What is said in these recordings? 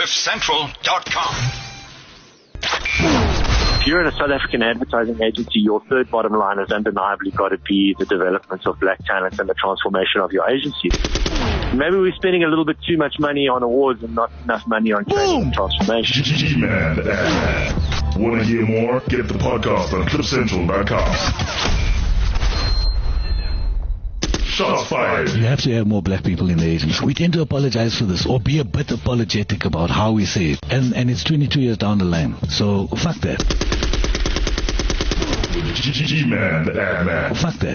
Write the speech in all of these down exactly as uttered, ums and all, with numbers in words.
cliff central dot com. If you're in a South African advertising agency, your third bottom line has undeniably got to be the development of black talent and the transformation of your agency. Maybe we're spending a little bit too much money on awards and not enough money on training and transformation. G-Man. Want to hear more? Get the podcast on cliff central dot com. Shots fired. You have to have more black people in the agency. We tend to apologize for this or be a bit apologetic about how we say it. And and it's twenty-two years down the line. So fuck that. G-Man, the ad man. Fuck that.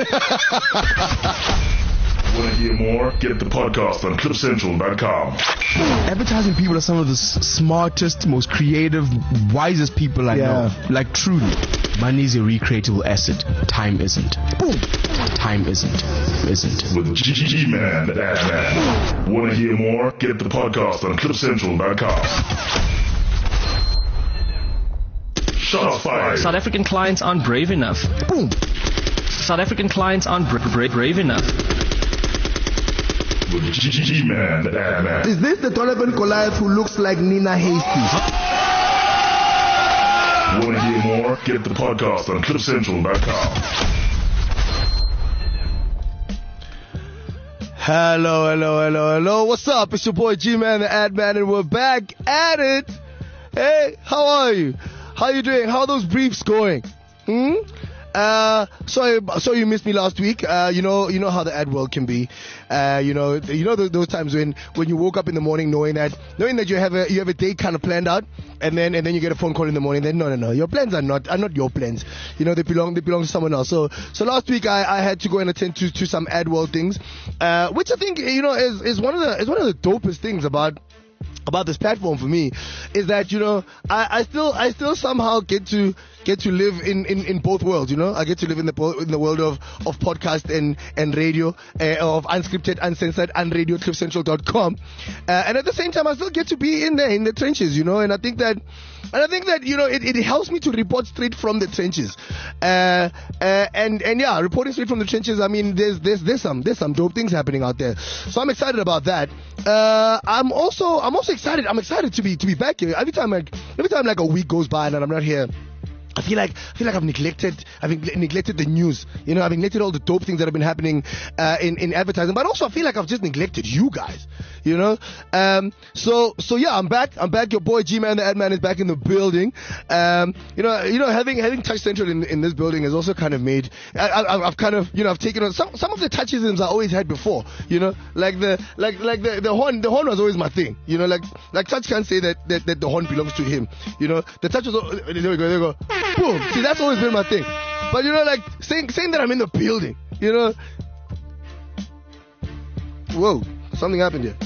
Want to hear more? Get the podcast on cliff central dot com. Advertising people are some of the s- smartest, most creative, wisest people I Yeah. know. Like, truly. Money is a recreatable asset. Time isn't. Boom. Time isn't. Isn't. With G-Man, the ad man. Want to hear more? Get the podcast on cliff central dot com. Shots fired. South African clients aren't brave enough. Boom. South African clients aren't bra- bra- brave enough. With G-Man, the ad man. Is this the Donovan Goliath who looks like Nina Hasty? Want to hear more? Get the podcast on cliff central dot com. Hello, hello, hello, hello. What's up? It's your boy G-Man, the ad man, and we're back at it. Hey, how are you? How you doing? How are those briefs going? Hmm? Uh, sorry, sorry you missed me last week. Uh, you know, you know how the ad world can be. Uh, you know, you know those, those times when, when you woke up in the morning knowing that, knowing that you have a, you have a day kind of planned out, and then, and then you get a phone call in the morning. Then no, no, no, your plans are not, are not your plans. You know, they belong, they belong to someone else. So, so last week I, I had to go and attend to, to some ad world things, uh, which I think, you know, is, is one of the, is one of the dopest things about, about this platform for me, is that, you know, I, I still I still somehow get to get to live in, in, in both worlds, you know. I get to live in the in the world of, of podcast and, and radio, uh, of unscripted, uncensored, and radio cliff central dot com. Uh, and at the same time I still get to be in there in the trenches, you know, and I think that and I think that, you know, it, it helps me to report straight from the trenches. Uh, uh, and, and yeah, reporting straight from the trenches, I mean, there's there's there's some there's some dope things happening out there. So I'm excited about that. Uh, I'm also I'm also excited. I'm excited to be to be back here. Every time like every time like a week goes by and I'm not here, I feel like I feel like I've neglected I've neglected the news. You know, I've neglected all the dope things that have been happening uh, in in advertising. But also I feel like I've just neglected you guys. You know, um, so so yeah, I'm back. I'm back. Your boy G-Man, the ad man, is back in the building. Um, you know, you know, having having Touch Central in in this building has also kind of made I, I, I've kind of you know I've taken on some some of the touchisms I always had before. You know, like the like like the, the horn the horn was always my thing. You know, like like Touch can't say that, that that the horn belongs to him. You know, the Touch was there we go there we go boom. See, that's always been my thing. But you know, like saying saying that I'm in the building. You know, whoa, something happened here.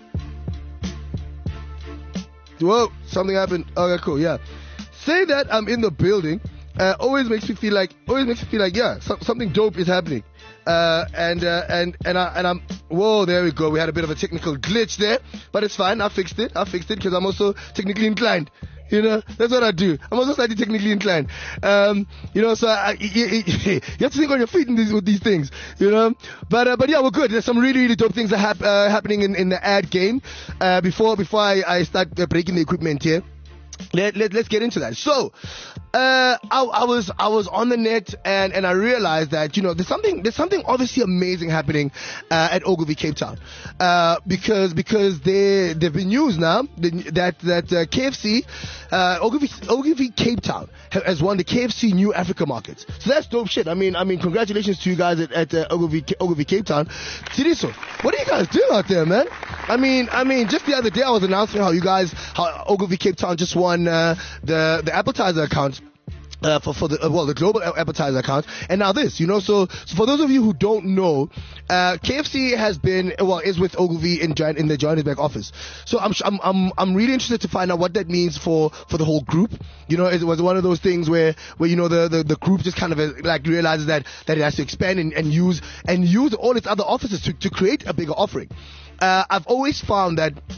Whoa, something happened. Okay, cool, yeah. Say that I'm in the building uh, always makes me feel like, always makes me feel like, yeah, so, something dope is happening. Uh, and, uh, and, and I, and I'm, whoa, there we go. We had a bit of a technical glitch there, but it's fine. I fixed it. I fixed it because I'm also technically inclined. You know, that's what I do. I'm also slightly technically inclined. Um, you know, so I, you, you, you have to think on your feet in these, with these things, you know. But, uh, but yeah, we're good. There's some really, really dope things that hap- uh, happening in, in the ad game. Uh, before, before I, I start uh, breaking the equipment here. Let, let, let's get into that. So, uh, I, I was, I was on the net and, and I realized that, you know, there's something, there's something obviously amazing happening, uh, at Ogilvy Cape Town. Uh, because, because they, they've been news now that, that, uh, K F C, uh, Ogilvy, Ogilvy Cape Town has won the K F C New Africa Markets. So that's dope shit. I mean, I mean, congratulations to you guys at, at uh, Ogilvy, Ogilvy Cape Town. Tiriso, what are you guys doing out there, man? I mean, I mean, just the other day I was announcing how you guys, how Ogilvy Cape Town just won, uh, the, the appetizer account. Uh, for, for the, uh, well, the global appetizer account. And now this, you know, so, so for those of you who don't know, uh, K F C has been, well, is with Ogilvy in, in the Johannesburg office. So I'm, I'm, I'm, I'm really interested to find out what that means for, for the whole group. You know, it was one of those things where, where, you know, the, the, the group just kind of uh, like realizes that, that it has to expand and, and use, and use all its other offices to, to create a bigger offering. Uh, I've always found that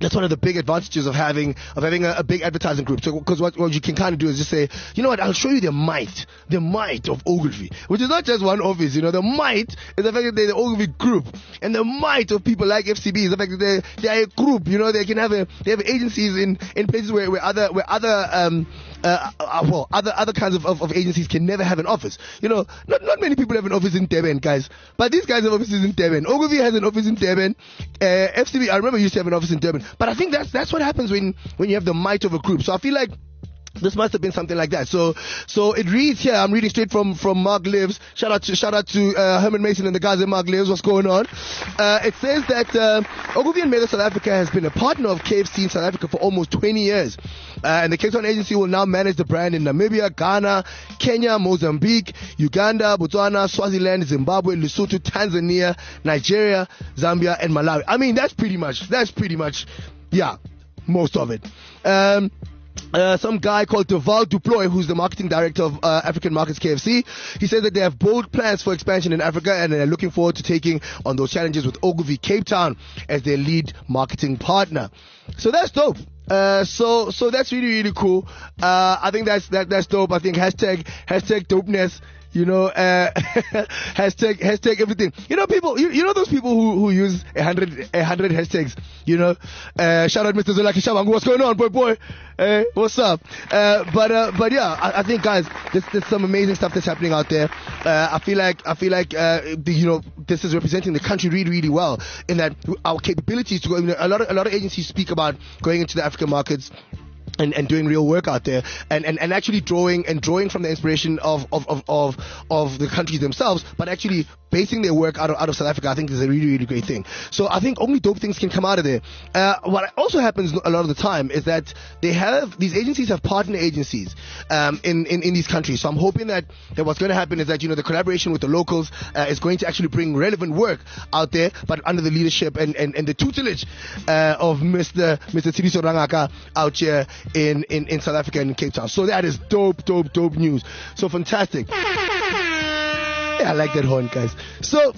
That's one of the big advantages of having of having a, a big advertising group. So, because what, what you can kind of do is just say, you know what, I'll show you the might, the might of Ogilvy, which is not just one office. You know, the might is the fact that they're the Ogilvy group, and the might of people like F C B is the fact that they they are a group. You know, they can have a they have agencies in, in places where, where other where other um uh, uh well other other kinds of, of, of agencies can never have an office. You know, not not many people have an office in Durban, guys, but these guys have offices in Durban. Ogilvy has an office in Durban. Uh, F C B, I remember used to have an office in Durban. But I think that's that's what happens when, when you have the might of a group. So I feel like this must have been something like that. So so it reads here, I'm reading straight from, from Mark Lives. Shout out to shout out to uh, Herman Mason and the guys at Mark Lives. What's going on? Uh, it says that uh, Ogilvy and Mather South Africa has been a partner of K F C in South Africa for almost twenty years. Uh, and the Cape Town agency will now manage the brand in Namibia, Ghana, Kenya, Mozambique, Uganda, Botswana, Swaziland, Zimbabwe, Lesotho, Tanzania, Nigeria, Zambia, and Malawi. I mean, that's pretty much, that's pretty much, yeah, most of it. Um, Uh, some guy called Deval Duploy, who's the marketing director of uh, African Markets K F C, he says that they have bold plans for expansion in Africa and they're looking forward to taking on those challenges with Ogilvy Cape Town as their lead marketing partner. So that's dope. Uh, so so that's really really cool. Uh, I think that's that that's dope. I think hashtag hashtag dopeness. You know, uh, hashtag, hashtag everything. You know, people, you, you know those people who, who use a hundred, a hundred hashtags, you know, uh, shout out Mister Zolaki Shabangu, what's going on, boy, boy, uh, what's up? Uh, but, uh, but yeah, I, I think guys, there's, there's some amazing stuff that's happening out there. Uh, I feel like, I feel like, uh, the, you know, this is representing the country really, really well in that our capabilities to go, you know, a lot of, a lot of agencies speak about going into the African markets. And, and doing real work out there and, and, and actually drawing and drawing from the inspiration of, of, of, of, of the countries themselves, but actually basing their work out of, out of South Africa, I think is a really, really great thing. So I think only dope things can come out of there. Uh, what also happens a lot of the time is that they have, these agencies have partner agencies, um, in, in, in these countries. So I'm hoping that, that what's going to happen is that, you know, the collaboration with the locals, uh, is going to actually bring relevant work out there, but under the leadership and, and, and the tutelage, uh, of Mister Mister Tiriso Rangaka out here in, in, in South Africa and in Cape Town. So that is dope, dope, dope news. So fantastic. Yeah, I like that horn, guys. So,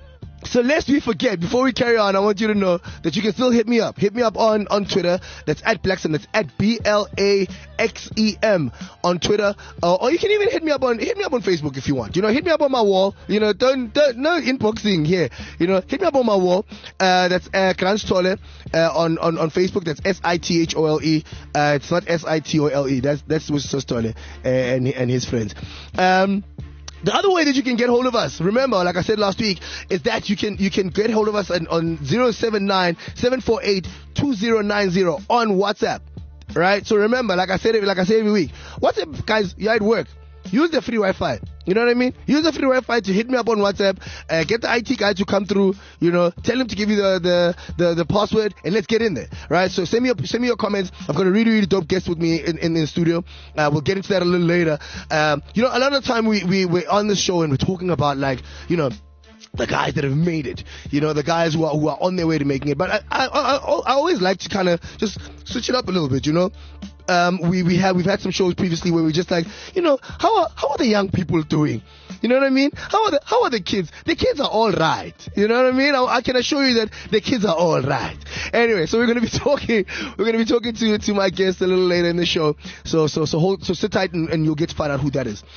so lest we forget, before we carry on, I want you to know that you can still hit me up. Hit me up on, on Twitter. That's at Blaxem. That's at B L A X E M on Twitter. Uh, or you can even hit me up on, hit me up on Facebook if you want. You know, hit me up on my wall. You know, don't, don't no inboxing here. You know, hit me up on my wall. Uh, that's, uh, Krans Tole, uh, on, on, on Facebook. That's S I T H O L E. Uh, it's not S I T O L E. That's, that's Mister Tole, uh, and, and his friends. Um, The other way that you can get hold of us, remember, like I said last week, is that you can you can get hold of us on, on zero seven nine, seven four eight, two zero nine zero on WhatsApp, right? So remember, like I said, like I say every week, WhatsApp, guys, you're at work. Use the free Wi-Fi. You know what I mean? Use the free Wi-Fi to hit me up on WhatsApp. Uh, get the I T guy to come through. You know, tell him to give you the, the, the, the password, and let's get in there, right? So send me your, send me your comments. I've got a really, really dope guest with me in, in, in the studio. Uh, we'll get into that a little later. Um, you know, a lot of the time we, we, we're on the show and we're talking about, like, you know, the guys that have made it, you know, the guys who are, who are on their way to making it. But I, I, I, I always like to kind of just switch it up a little bit, you know. Um, we, we have, we've had some shows previously where we just like, you know, how are, how are the young people doing? You know what I mean? How are the, how are the kids? The kids are all right. You know what I mean? I, I can assure you that the kids are all right. Anyway, so we're going to be talking, we're going to be talking to, to my guest a little later in the show. So, so, so hold, so sit tight and, and you'll get to find out who that is.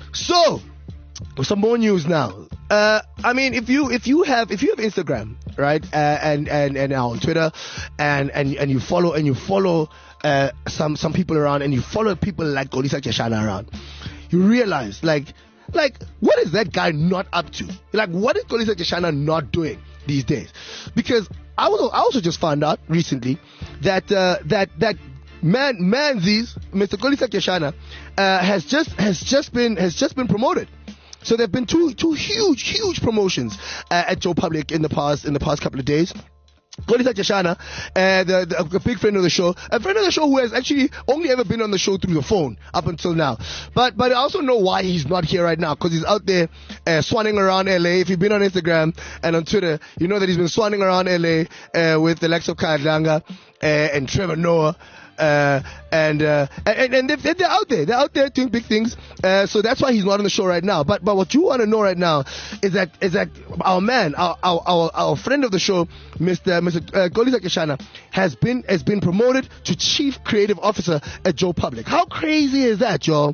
So, some more news now. Uh, I mean, if you if you have if you have Instagram, right, uh, and and and now on Twitter, and and and you follow and you follow uh, some some people around, and you follow people like Kolisa Keshana around, you realize like like what is that guy not up to? Like, what is Kolisa Keshana not doing these days? Because I also I also just found out recently that uh, that that. Man, Manzies, Mister Kolisa Keshana, uh, has just has just been has just been promoted. So there have been two two huge huge promotions uh, at Joe Public in the past in the past couple of days. Kolisa Keshana, uh, the, the a big friend of the show, a friend of the show who has actually only ever been on the show through the phone up until now. But but I also know why he's not here right now, because he's out there uh, swanning around L A. If you've been on Instagram and on Twitter, you know that he's been swanning around L A uh, with Alexa Kadlanga uh, and Trevor Noah. uh, and, uh, and and they're, they're out there. They're out there doing big things. Uh, so that's why he's not on the show right now. But but what you want to know right now is that is that our man, our our our, our friend of the show, Mister Mister Uh, Kolisa Keshana, has been has been promoted to Chief Creative Officer at Joe Public. How crazy is that, y'all?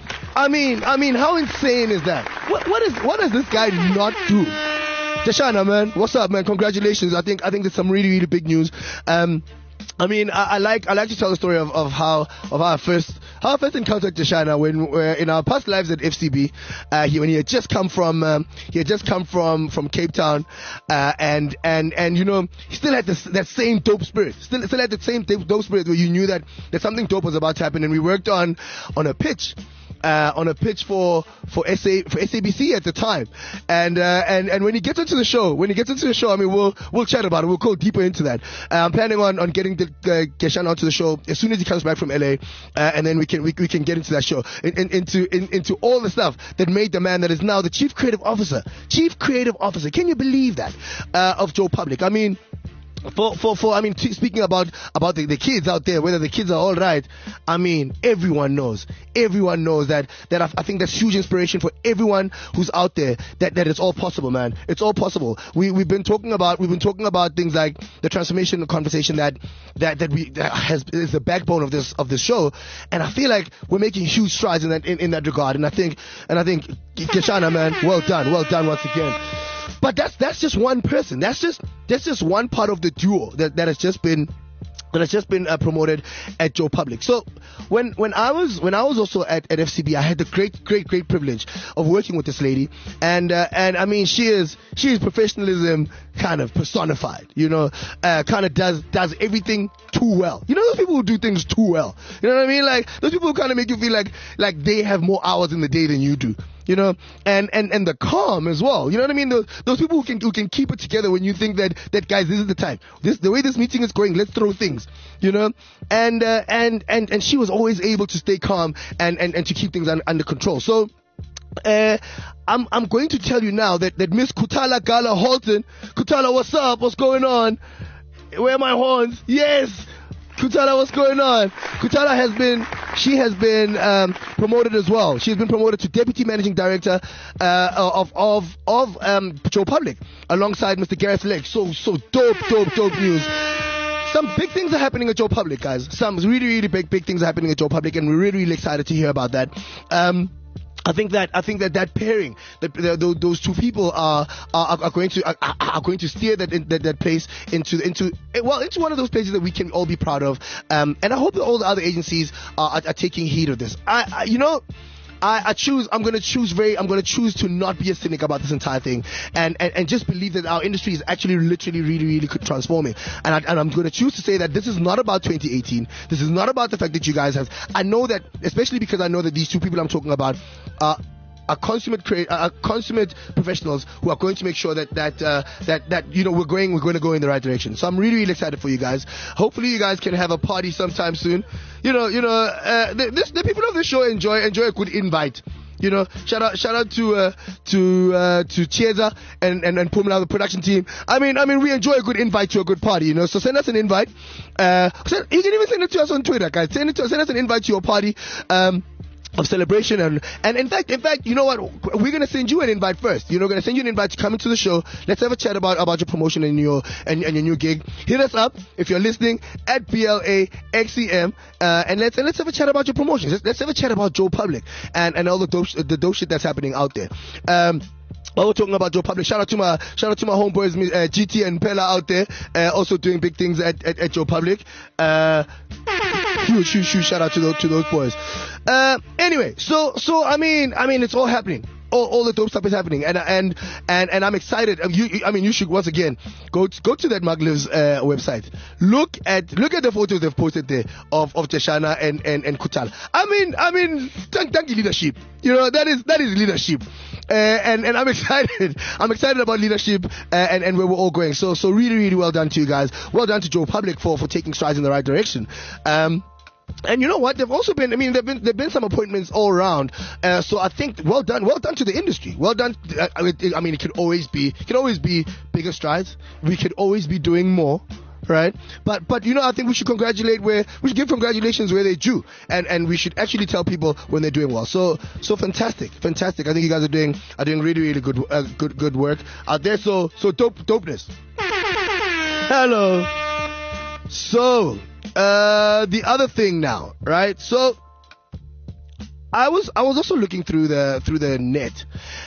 I mean, I mean, how insane is that? What what is what does this guy not do? Keshana, man, what's up, man? Congratulations. I think I think there's some really really big news. Um, I mean, I, I like I like to tell the story of, of how of how I first how I first encountered Keshana when uh, in our past lives at F C B. Uh, he when he had just come from um, he had just come from from Cape Town, uh, and and and you know he still had this that same dope spirit. Still still had the same dope, dope spirit where you knew that that something dope was about to happen. And we worked on on a pitch. Uh, on a pitch for for S A for S A B C at the time, and uh, and and when he gets into the show, when he gets into the show, I mean we'll we'll chat about it. We'll go deeper into that. Uh, I'm planning on, on getting the uh, Keshana onto the show as soon as he comes back from L A, uh, and then we can we, we can get into that show, in, in, into in, into all the stuff that made the man that is now the Chief Creative Officer, Chief Creative Officer. Can you believe that uh, of Joe Public? I mean. For, for, for, I mean, t- speaking about, about the, the kids out there, whether the kids are all right, I mean, everyone knows, everyone knows that, that I, I think that's huge inspiration for everyone who's out there, that, that it's all possible, man. It's all possible. We, we've been talking about, we've been talking about things like the transformation conversation that, that, that we, that has, is the backbone of this, of this show. And I feel like we're making huge strides in that, in, in that regard. And I think, and I think, Keshana, man, well done, well done once again. But that's that's just one person. That's just that's just one part of the duo that, that has just been that has just been uh, promoted at Joe Public. So when when I was when I was also at, at F C B, I had the great great great privilege of working with this lady, and uh, and I mean she is she is professionalism kind of personified. You know, uh, kind of does does everything too well. You know those people who do things too well. You know what I mean? Like those people who kind of make you feel like like they have more hours in the day than you do. You know, and, and, and the calm as well. You know what I mean? Those, those people who can who can keep it together when you think that, that guys, this is the time. This the way this meeting is going. Let's throw things. You know, and uh, and and and she was always able to stay calm and, and, and to keep things un, under control. So. Uh, I'm I'm going to tell you now that, that Miss Kutala Gala Halton, Kutala, what's up? What's going on? Where are my horns? Yes. Kutala, what's going on? Kutala has been, she has been um, promoted as well. She's been promoted to Deputy Managing Director uh, of of of um, Joe Public, alongside Mister Gareth Lake. So so dope, dope, dope news. Some big things are happening at Joe Public, guys. Some really, really big, big things are happening at Joe Public, and we're really, really excited to hear about that. Um, I think that I think that that pairing, that those two people are are, are going to are, are going to steer that, that that place into into well into one of those places that we can all be proud of. Um, and I hope that all the other agencies are, are, are taking heed of this. I, I you know. I, I choose, I'm going to choose very, I'm going to choose to not be a cynic about this entire thing and, and, and just believe that our industry is actually literally really, really transforming. And, I, and I'm going to choose to say that this is not about twenty eighteen. This is not about the fact that you guys have, I know that, especially because I know that these two people I'm talking about are, are consummate create, are consummate professionals who are going to make sure that that uh, that that you know we're going we're going to go in the right direction. So I'm really really excited for you guys. Hopefully you guys can have a party sometime soon. You know you know uh, the, this, the people of this show enjoy enjoy a good invite. You know, shout out, shout out to uh, to uh, to Chiesa and and and Pumla, the production team. I mean, I mean, we enjoy a good invite to a good party. You know, so send us an invite. Uh, send, you can even send it to us on Twitter, guys. Send it to send us an invite to your party. Um, of celebration and and in fact in fact you know what, we're gonna send you an invite first. You know, we're gonna send you an invite to come into the show. Let's have a chat about about your promotion and your and, and your new gig. Hit us up if you're listening at B L A X E M uh, and let's and let's have a chat about your promotions. Let's, let's have a chat about Joe Public and and all the dope the dope shit that's happening out there. Um, While we're talking about Joe Public, shout out to my shout out to my homeboys uh, G T and Pella out there, uh, also doing big things at at, at Joe Public. Uh, huge, huge, huge shout out to those to those boys. Uh, anyway, so so I mean I mean it's all happening. All, all the dope stuff is happening, and and and and I'm excited. You, I mean, you should once again go to, go to that Mugliv's uh, website. Look at look at the photos they've posted there of of Keshana and and and Kutala. I mean, I mean, thank thank you leadership. You know, that is that is leadership, uh, and and I'm excited. I'm excited about leadership uh, and and where we're all going. So so really really well done to you guys. Well done to Joe Public for for taking strides in the right direction. Um, And you know what? There've also been, I mean, there've been there've been some appointments all around. Uh, so I think, well done, well done to the industry. Well done. I mean, it, I mean, it could always be, it could always be bigger strides. We could always be doing more. right? But but you know, I think we should congratulate where we should give congratulations where they're due, and and we should actually tell people when they're doing well. So so fantastic, fantastic. I think you guys are doing are doing really really good uh, good good work out there. So so dope dopeness. Hello. So uh, the other thing now, right? So. I was I was also looking through the through the net,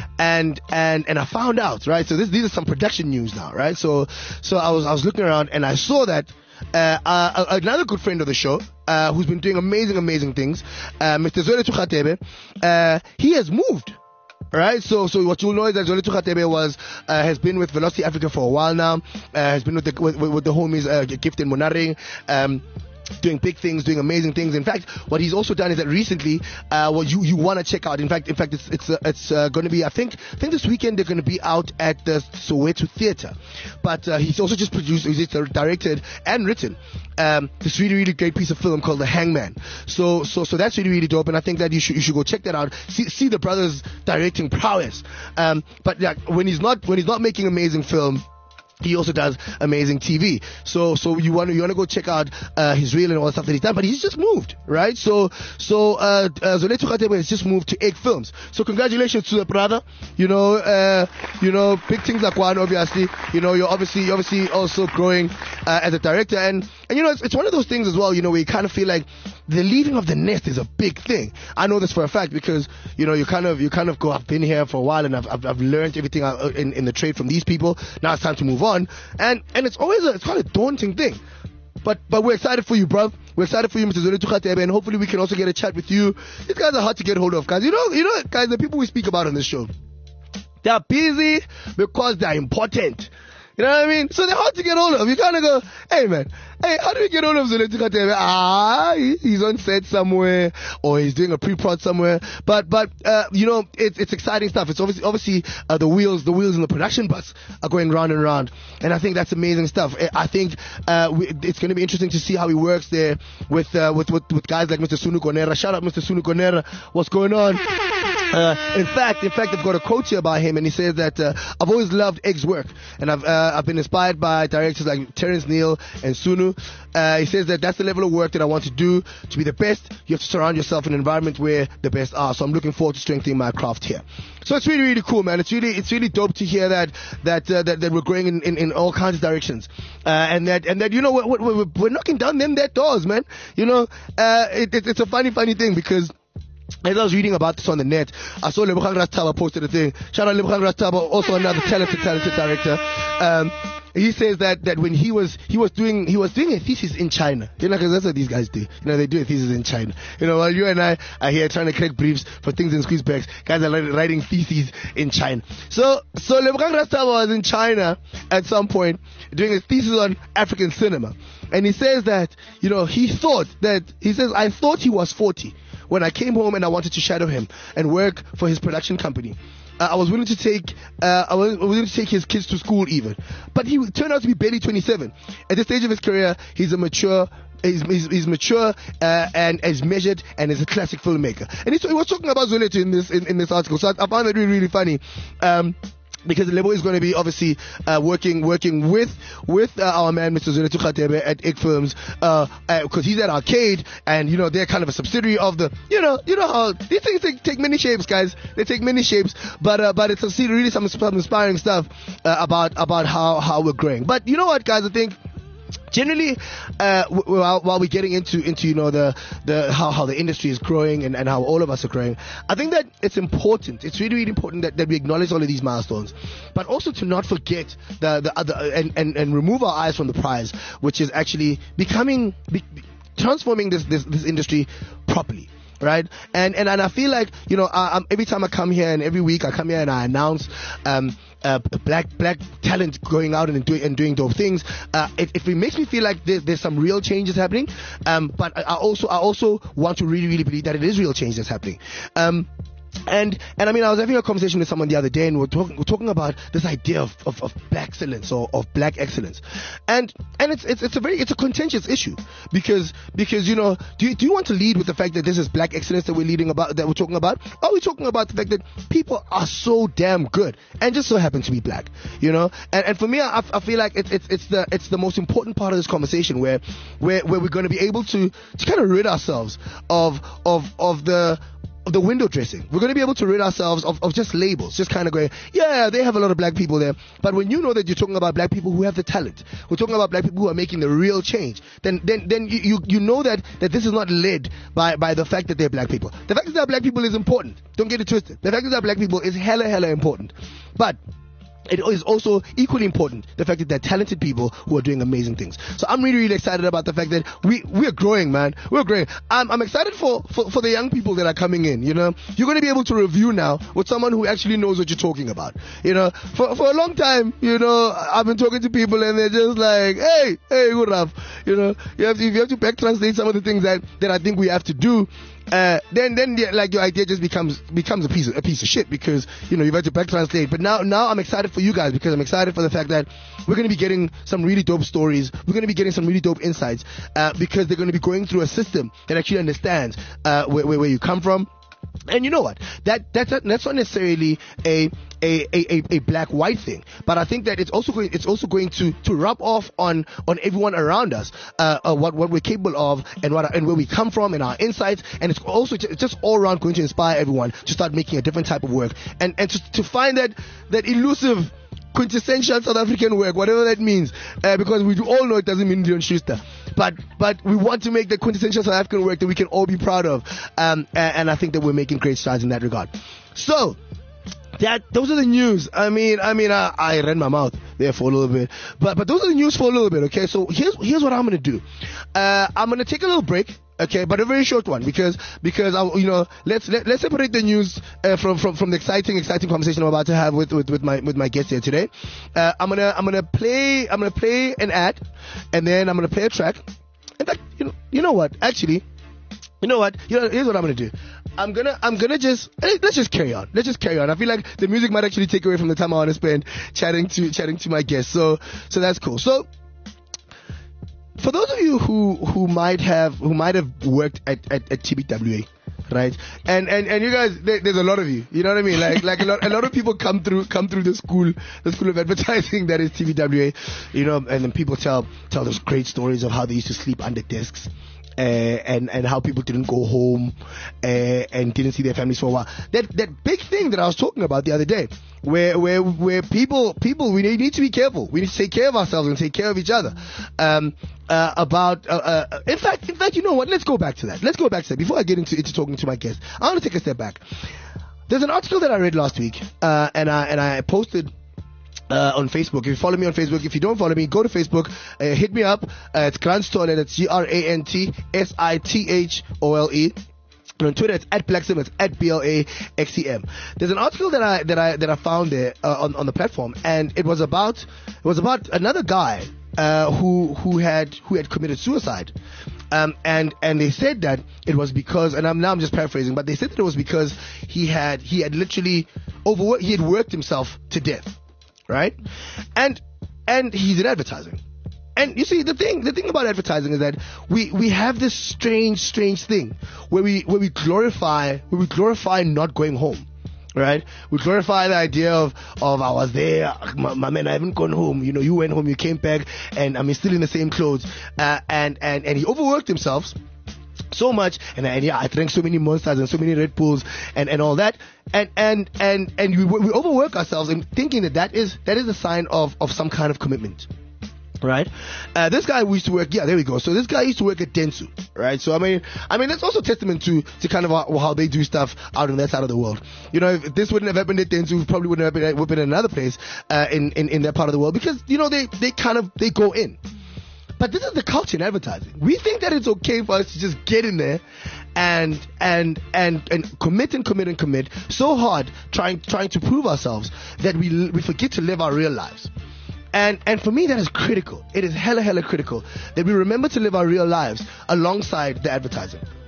and and and I found out, right. So this, these are some production news now, right. So so I was I was looking around and I saw that uh, uh, another good friend of the show, uh, who's been doing amazing amazing things, uh, Mister Zwelethwa Radebe, uh, he has moved. Right, so so what you'll know is that Zwelethwa Radebe was uh, has been with Velocity Africa for a while now. Uh, has been with the with, with the homies uh, Gift and Monareng. Um, doing big things, doing amazing things. In fact, what he's also done is that recently, uh, what you, you want to check out. In fact, in fact, it's it's uh, it's uh, going to be. I think I think this weekend they're going to be out at the Soweto Theatre. But uh, he's also just produced, he's directed and written um, this really really great piece of film called The Hangman. So so so that's really really dope. And I think that you should you should go check that out. See see the brothers directing prowess. Um, but yeah, when he's not when he's not making amazing film, he also does amazing T V. So, so you want to, you want to go check out, uh, his reel and all the stuff that he's done, but he's just moved, right? So, so, uh, uh Zwelethwa Radebe has just moved to Egg Films. So congratulations to the brother. You know, uh, you know, big things like one, obviously. You know, you're obviously, you're obviously also growing, uh, as a director. And, and you know, it's, it's one of those things as well, you know, where you kind of feel like the leaving of the nest is a big thing. I know this for a fact because, you know, you kind of, you kind of go, I've been here for a while and I've, I've, I've learned everything in, in the trade from these people. Now it's time to move on. And, and it's always a, it's quite a daunting thing. But, but we're excited for you, bruv. We're excited for you, Mister Zwelethwa Radebe, and hopefully we can also get a chat with you. These guys are hard to get hold of, guys. You know, you know, guys, the people we speak about on this show, they're busy because they're important. You know what I mean? So they're hard to get hold of. You kind of go, hey man, hey, how do we get hold of Zwelethwa Radebe? Ah, he's on set somewhere, or he's doing a pre-prod somewhere. But, but, uh, you know, it's, it's exciting stuff. It's obviously, obviously, uh, the wheels, the wheels in the production bus are going round and round. And I think that's amazing stuff. I think, uh, we, it's going to be interesting to see how he works there with, uh, with, with, with guys like Mister Sunu Konera. Shout out Mister Sunu Konera. What's going on? Uh, in fact, in fact, I've got a quote here by him, and he says that uh, I've always loved Egg's work, and I've uh, I've been inspired by directors like Terrence Neal and Sunu. Uh, he says that that's the level of work that I want to do. To be the best, you have to surround yourself in an environment where the best are. So I'm looking forward to strengthening my craft here. So it's really, really cool, man. It's really, it's really dope to hear that that uh, that, that we're growing in, in, in all kinds of directions, uh, and that and that you know we're, we're, we're knocking down them their doors, man. You know, uh, it, it, it's a funny, funny thing because. As I was reading about this on the net, I saw Lebogang Rastaba posted a thing. Shout out Lebogang Rastaba, also another talented, talented director. Um, he says that, that when he was, he was doing, he was doing a thesis in China. You know, cause that's what these guys do. You know, they do a thesis in China. You know, while you and I are here trying to crack briefs for things in squeeze bags, guys are writing theses in China. So, so Lebogang Rastaba was in China at some point doing a thesis on African cinema. And he says that, you know, he thought that, he says, I thought he was forty. When I came home and I wanted to shadow him and work for his production company, uh, I was willing to take uh, I was willing to take his kids to school even. But he turned out to be barely twenty-seven. At this stage of his career, he's a mature, he's, he's, he's mature uh, and is measured and is a classic filmmaker. And he, he was talking about Zwelethwa in this in, in this article, so I, I found it really really funny. Um, Because the Lebo is going to be obviously uh, working working with with uh, our man Mister Zwelethwa Radebe at Egg Films, because uh, uh, he's at Arcade, and you know they're kind of a subsidiary of the you know you know how these things take, take many shapes, guys. They take many shapes, but uh, but it's a, really some, some inspiring stuff uh, about about how how we're growing. But you know what, guys, I think. Generally, uh, while, while we're getting into, into, you know, the, the, how, how the industry is growing and, and how all of us are growing, I think that it's important, it's really, really important that, that we acknowledge all of these milestones, but also to not forget the, the other, and, and, and remove our eyes from the prize, which is actually becoming, be, transforming this, this, this industry properly. Right, and and and I feel like you know I, I'm, every time I come here and every week I come here and I announce um uh, black black talent going out and doing and doing dope things. Uh, it, it makes me feel like there's, there's some real changes happening. Um, but I also I also want to really really believe that it is real change that's happening. Um. And and I mean, I was having a conversation with someone the other day, and we're talking we're talking about this idea of, of, of black excellence or of black excellence, and and it's it's it's a very it's a contentious issue because because you know do you, do you want to lead with the fact that this is black excellence that we're leading about that we're talking about? Or are we talking about the fact that people are so damn good and just so happen to be black, you know? And and for me, I, I feel like it's it's it's the it's the most important part of this conversation where where where we're going to be able to to kind of rid ourselves of of of the of the window dressing. We're going to be able to rid ourselves of, of just labels, just kind of going, yeah, they have a lot of black people there. But when you know that you're talking about black people who have the talent, we're talking about black people who are making the real change, then then then you, you, you know that, that this is not led by, by the fact that they're black people. The fact that they're black people is important. Don't get it twisted. The fact that they're black people is hella, hella important. But it is also equally important the fact that they're talented people who are doing amazing things. So I'm really, really excited about the fact that we we're growing, man. We're growing. I'm I'm excited for, for, for the young people that are coming in. You know, you're going to be able to review now with someone who actually knows what you're talking about. You know, for for a long time, you know, I've been talking to people and they're just like, hey, hey, good enough. You know, you have to you have to back translate some of the things that that I think we have to do. Uh, then, then, yeah, like your idea just becomes becomes a piece of a piece of shit because you know you've had to back translate. But now, now I'm excited for you guys because I'm excited for the fact that we're going to be getting some really dope stories. We're going to be getting some really dope insights uh, because they're going to be going through a system that actually understands uh, where, where where you come from. And you know what? That that's not, that's not necessarily a a, a, a black white thing, but I think that it's also going it's also going to, to rub off on, on everyone around us, uh, uh, what what we're capable of and what and where we come from and our insights, and it's also just, just all around going to inspire everyone to start making a different type of work and and to, to find that that elusive quintessential South African work, whatever that means, uh, because we do all know it doesn't mean Leon Schuster, but but we want to make the quintessential South African work that we can all be proud of, um, and, and I think that we're making great strides in that regard. So that those are the news. I mean, I mean, I, I ran my mouth there for a little bit, but but those are the news for a little bit. Okay, so here's here's what I'm gonna do. Uh, I'm gonna take a little break. Okay, but a very short one because because I, you know let's let, let's separate the news uh, from, from from the exciting exciting conversation I'm about to have with, with, with my with my guest here today. Uh, I'm gonna I'm gonna play I'm gonna play an ad, and then I'm gonna play a track. In fact, you know you know what? Actually, you know what? You know, here's what I'm gonna do. I'm gonna I'm gonna just let's just carry on. Let's just carry on. I feel like the music might actually take away from the time I want to spend chatting to chatting to my guest. So so that's cool. So. For those of you who, who might have who might have worked at, at, at T B W A, right? And and, and you guys, there, there's a lot of you. You know what I mean? Like like a lot a lot of people come through come through the school the school of advertising that is T B W A, you know. And then people tell tell those great stories of how they used to sleep under desks. Uh, and and how people didn't go home uh, and didn't see their families for a while. That that big thing that I was talking about the other day, where where where people people we need to be careful. We need to take care of ourselves and take care of each other. Um, uh, about uh, uh, in fact in fact you know what? Let's go back to that. Let's go back to that before I get into into talking to my guest. I want to take a step back. There's an article that I read last week, uh, and I and I posted. Uh, on Facebook. If you follow me on Facebook, if you don't follow me, go to Facebook, uh, hit me up. Uh, it's Grant Stole, that's G R A N T S I T H O L E. And on Twitter, it's at Blaxem, it's at B L A X E M. There's an article that I that I that I found there uh, on on the platform, and it was about it was about another guy uh, who who had who had committed suicide. Um, and and they said that it was because, and I'm now I'm just paraphrasing, but they said that it was because he had he had literally overworked, he had worked himself to death. Right? And and he's in advertising. And you see, the thing the thing about advertising is that we, we have this strange, strange thing where we where we glorify where we glorify not going home. Right? We glorify the idea of, of I was there, my, my man, I haven't gone home. You know, you went home, you came back, and I'm still in the same clothes. Uh, and, and, and he overworked himself so much, and, and yeah, I drank so many Monsters and so many Red Bulls and, and all that, and and and and we, we overwork ourselves in thinking that that is that is a sign of, of some kind of commitment, right? Uh, this guy used to work, yeah, there we go. So this guy used to work at Dentsu, right? So I mean, I mean that's also testament to to kind of how, how they do stuff out in that side of the world. You know, if this wouldn't have happened at Dentsu, probably wouldn't have happened, happened in another place uh, in, in in that part of the world because you know they they kind of they go in. But this is the culture in advertising. We think that it's okay for us to just get in there and and and and commit and commit and commit so hard trying trying to prove ourselves that we we forget to live our real lives. And and for me that is critical. It is hella hella critical that we remember to live our real lives alongside the advertising.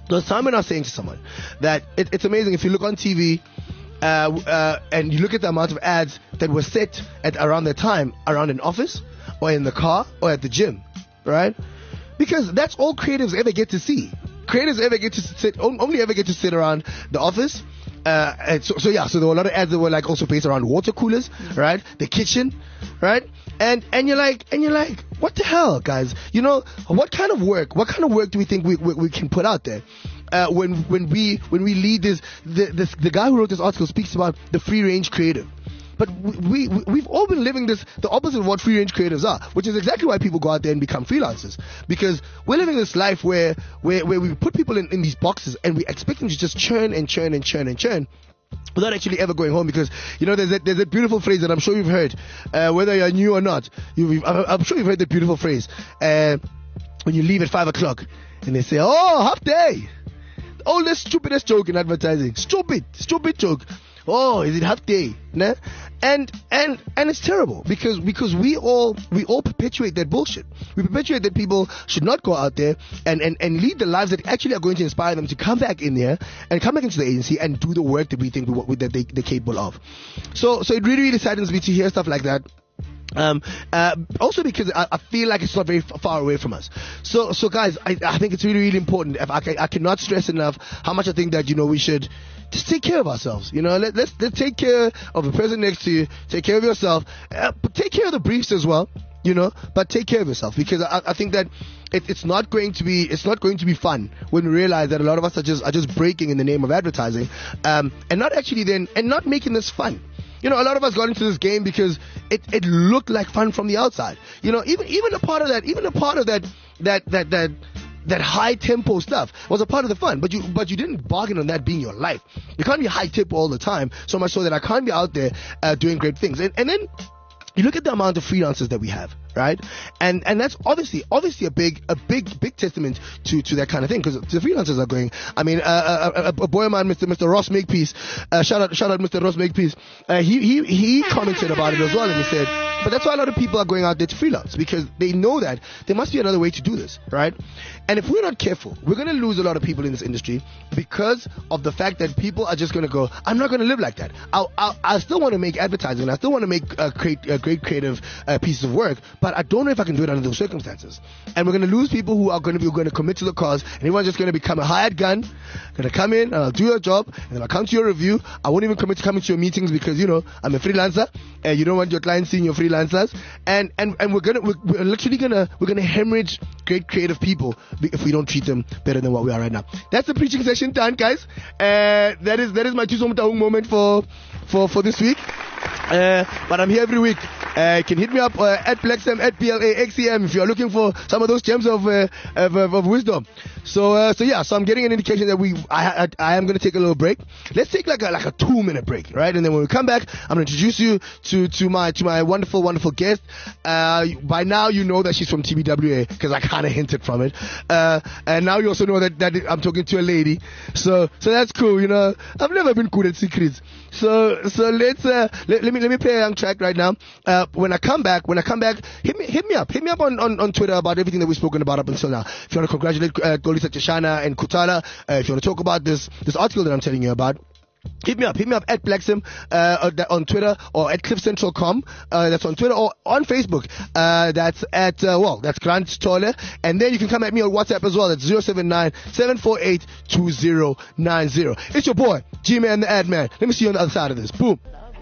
There was time when I was saying to someone that it, it's amazing if you look on T V uh, uh, and you look at the amount of ads that were set at around that time around an office or in the car or at the gym, right? Because that's all creatives ever get to see. Creators ever get to sit, only ever get to sit around the office. Uh, and so, so yeah, so there were a lot of ads that were like also based around water coolers, right? The kitchen, right? And and you're like, and you're like, what the hell, guys? You know, what kind of work? What kind of work do we think we we, we can put out there? Uh, when when we when we lead this, the this, the guy who wrote this article speaks about the free range creative. But we, we, we've all been living this, the opposite of what free range creatives are, which is exactly why people go out there and become freelancers. Because we're living this life where, where, where we put people in, in these boxes and we expect them to just churn and churn and churn and churn without actually ever going home. Because, you know, there's a, there's a beautiful phrase that I'm sure you've heard, uh, whether you're new or not. You've, I'm sure you've heard the beautiful phrase, uh, when you leave at five o'clock and they say, oh, half day. The oldest, stupidest joke in advertising. Stupid, stupid joke. Oh, is it half day? Nah? And and and it's terrible because because we all we all perpetuate that bullshit. We perpetuate that people should not go out there and, and, and lead the lives that actually are going to inspire them to come back in there and come back into the agency and do the work that we think we, that they, they're capable of. So so it really really saddens me to hear stuff like that. Um, uh, also because I, I feel like it's not very f- far away from us. So, so guys, I, I think it's really, really important. If I, I cannot stress enough how much I think that, you know, we should just take care of ourselves. You know, let, let's, let's take care of the person next to you. Take care of yourself. Uh, but take care of the briefs as well. You know, but take care of yourself because I, I think that it, it's not going to be it's not going to be fun when we realize that a lot of us are just are just breaking in the name of advertising, um, and not actually then and not making this fun. You know, a lot of us got into this game because it, it looked like fun from the outside. You know, even even a part of that, even a part of that that that that that high tempo stuff was a part of the fun. But you but you didn't bargain on that being your life. You can't be high tempo all the time, so much so that I can't be out there uh, doing great things. And and then you look at the amount of freelancers that we have, right? And and that's obviously obviously a big a big big testament to, to that kind of thing because the freelancers are going. I mean, uh, a, a, a boy of mine, Mister Mister Ross Makepeace, uh, shout out shout out Mister Ross Makepeace. Uh, he he he commented about it as well, and he said, but that's why a lot of people are going out there to freelance because they know that there must be another way to do this, right? And if we're not careful, we're going to lose a lot of people in this industry because of the fact that people are just going to go, I'm not going to live like that. I'll, I'll, I still want to make advertising. I still want to make uh, create uh, great creative uh, pieces of work, but I don't know if I can do it under those circumstances. And we're going to lose people who are going to be going to commit to the cause, and everyone's just going to become a hired gun, going to come in, and I'll do your job, and then I'll come to your review. I won't even commit to coming to your meetings because, you know, I'm a freelancer, and you don't want your clients seeing your freelancers. And and and we're gonna we're, we're literally gonna we're gonna hemorrhage great creative people if we don't treat them better than what we are right now. That's the preaching session done, guys. Uh, that is that is my Tuso Mtahung moment for for for this week. Uh, but I'm here every week. Uh, you can hit me up uh, at Plexem, at P L A X E M if you're looking for some of those gems of uh, of, of, of wisdom. So uh, so yeah, so I'm getting an indication that we I I, I am going to take a little break. Let's take like a like a two minute break, right? And then when we come back, I'm going to introduce you to to my to my wonderful wonderful guest. Uh, by now you know that she's from T B W A because I kind of hinted from it. Uh, and now you also know that that I'm talking to a lady. So so that's cool. You know, I've never been good at secrets. So so let's uh, let, let me let me play a young track right now. Uh, when I come back, when I come back, hit me hit me up, hit me up on, on, on Twitter about everything that we've spoken about up until now. If you want to congratulate uh, Golisa Tshana and Kutala, uh, if you want to talk about this this article that I'm telling you about, hit me up, hit me up at Plexim uh, on Twitter or at cliff central dot com. Uh, that's on Twitter or on Facebook. Uh, that's at, uh, well, that's Grant Tolle. And then you can come at me on WhatsApp as well. That's zero seven nine, seven four eight, two zero nine zero. It's your boy, G-Man the Ad Man. Let me see you on the other side of this. Boom.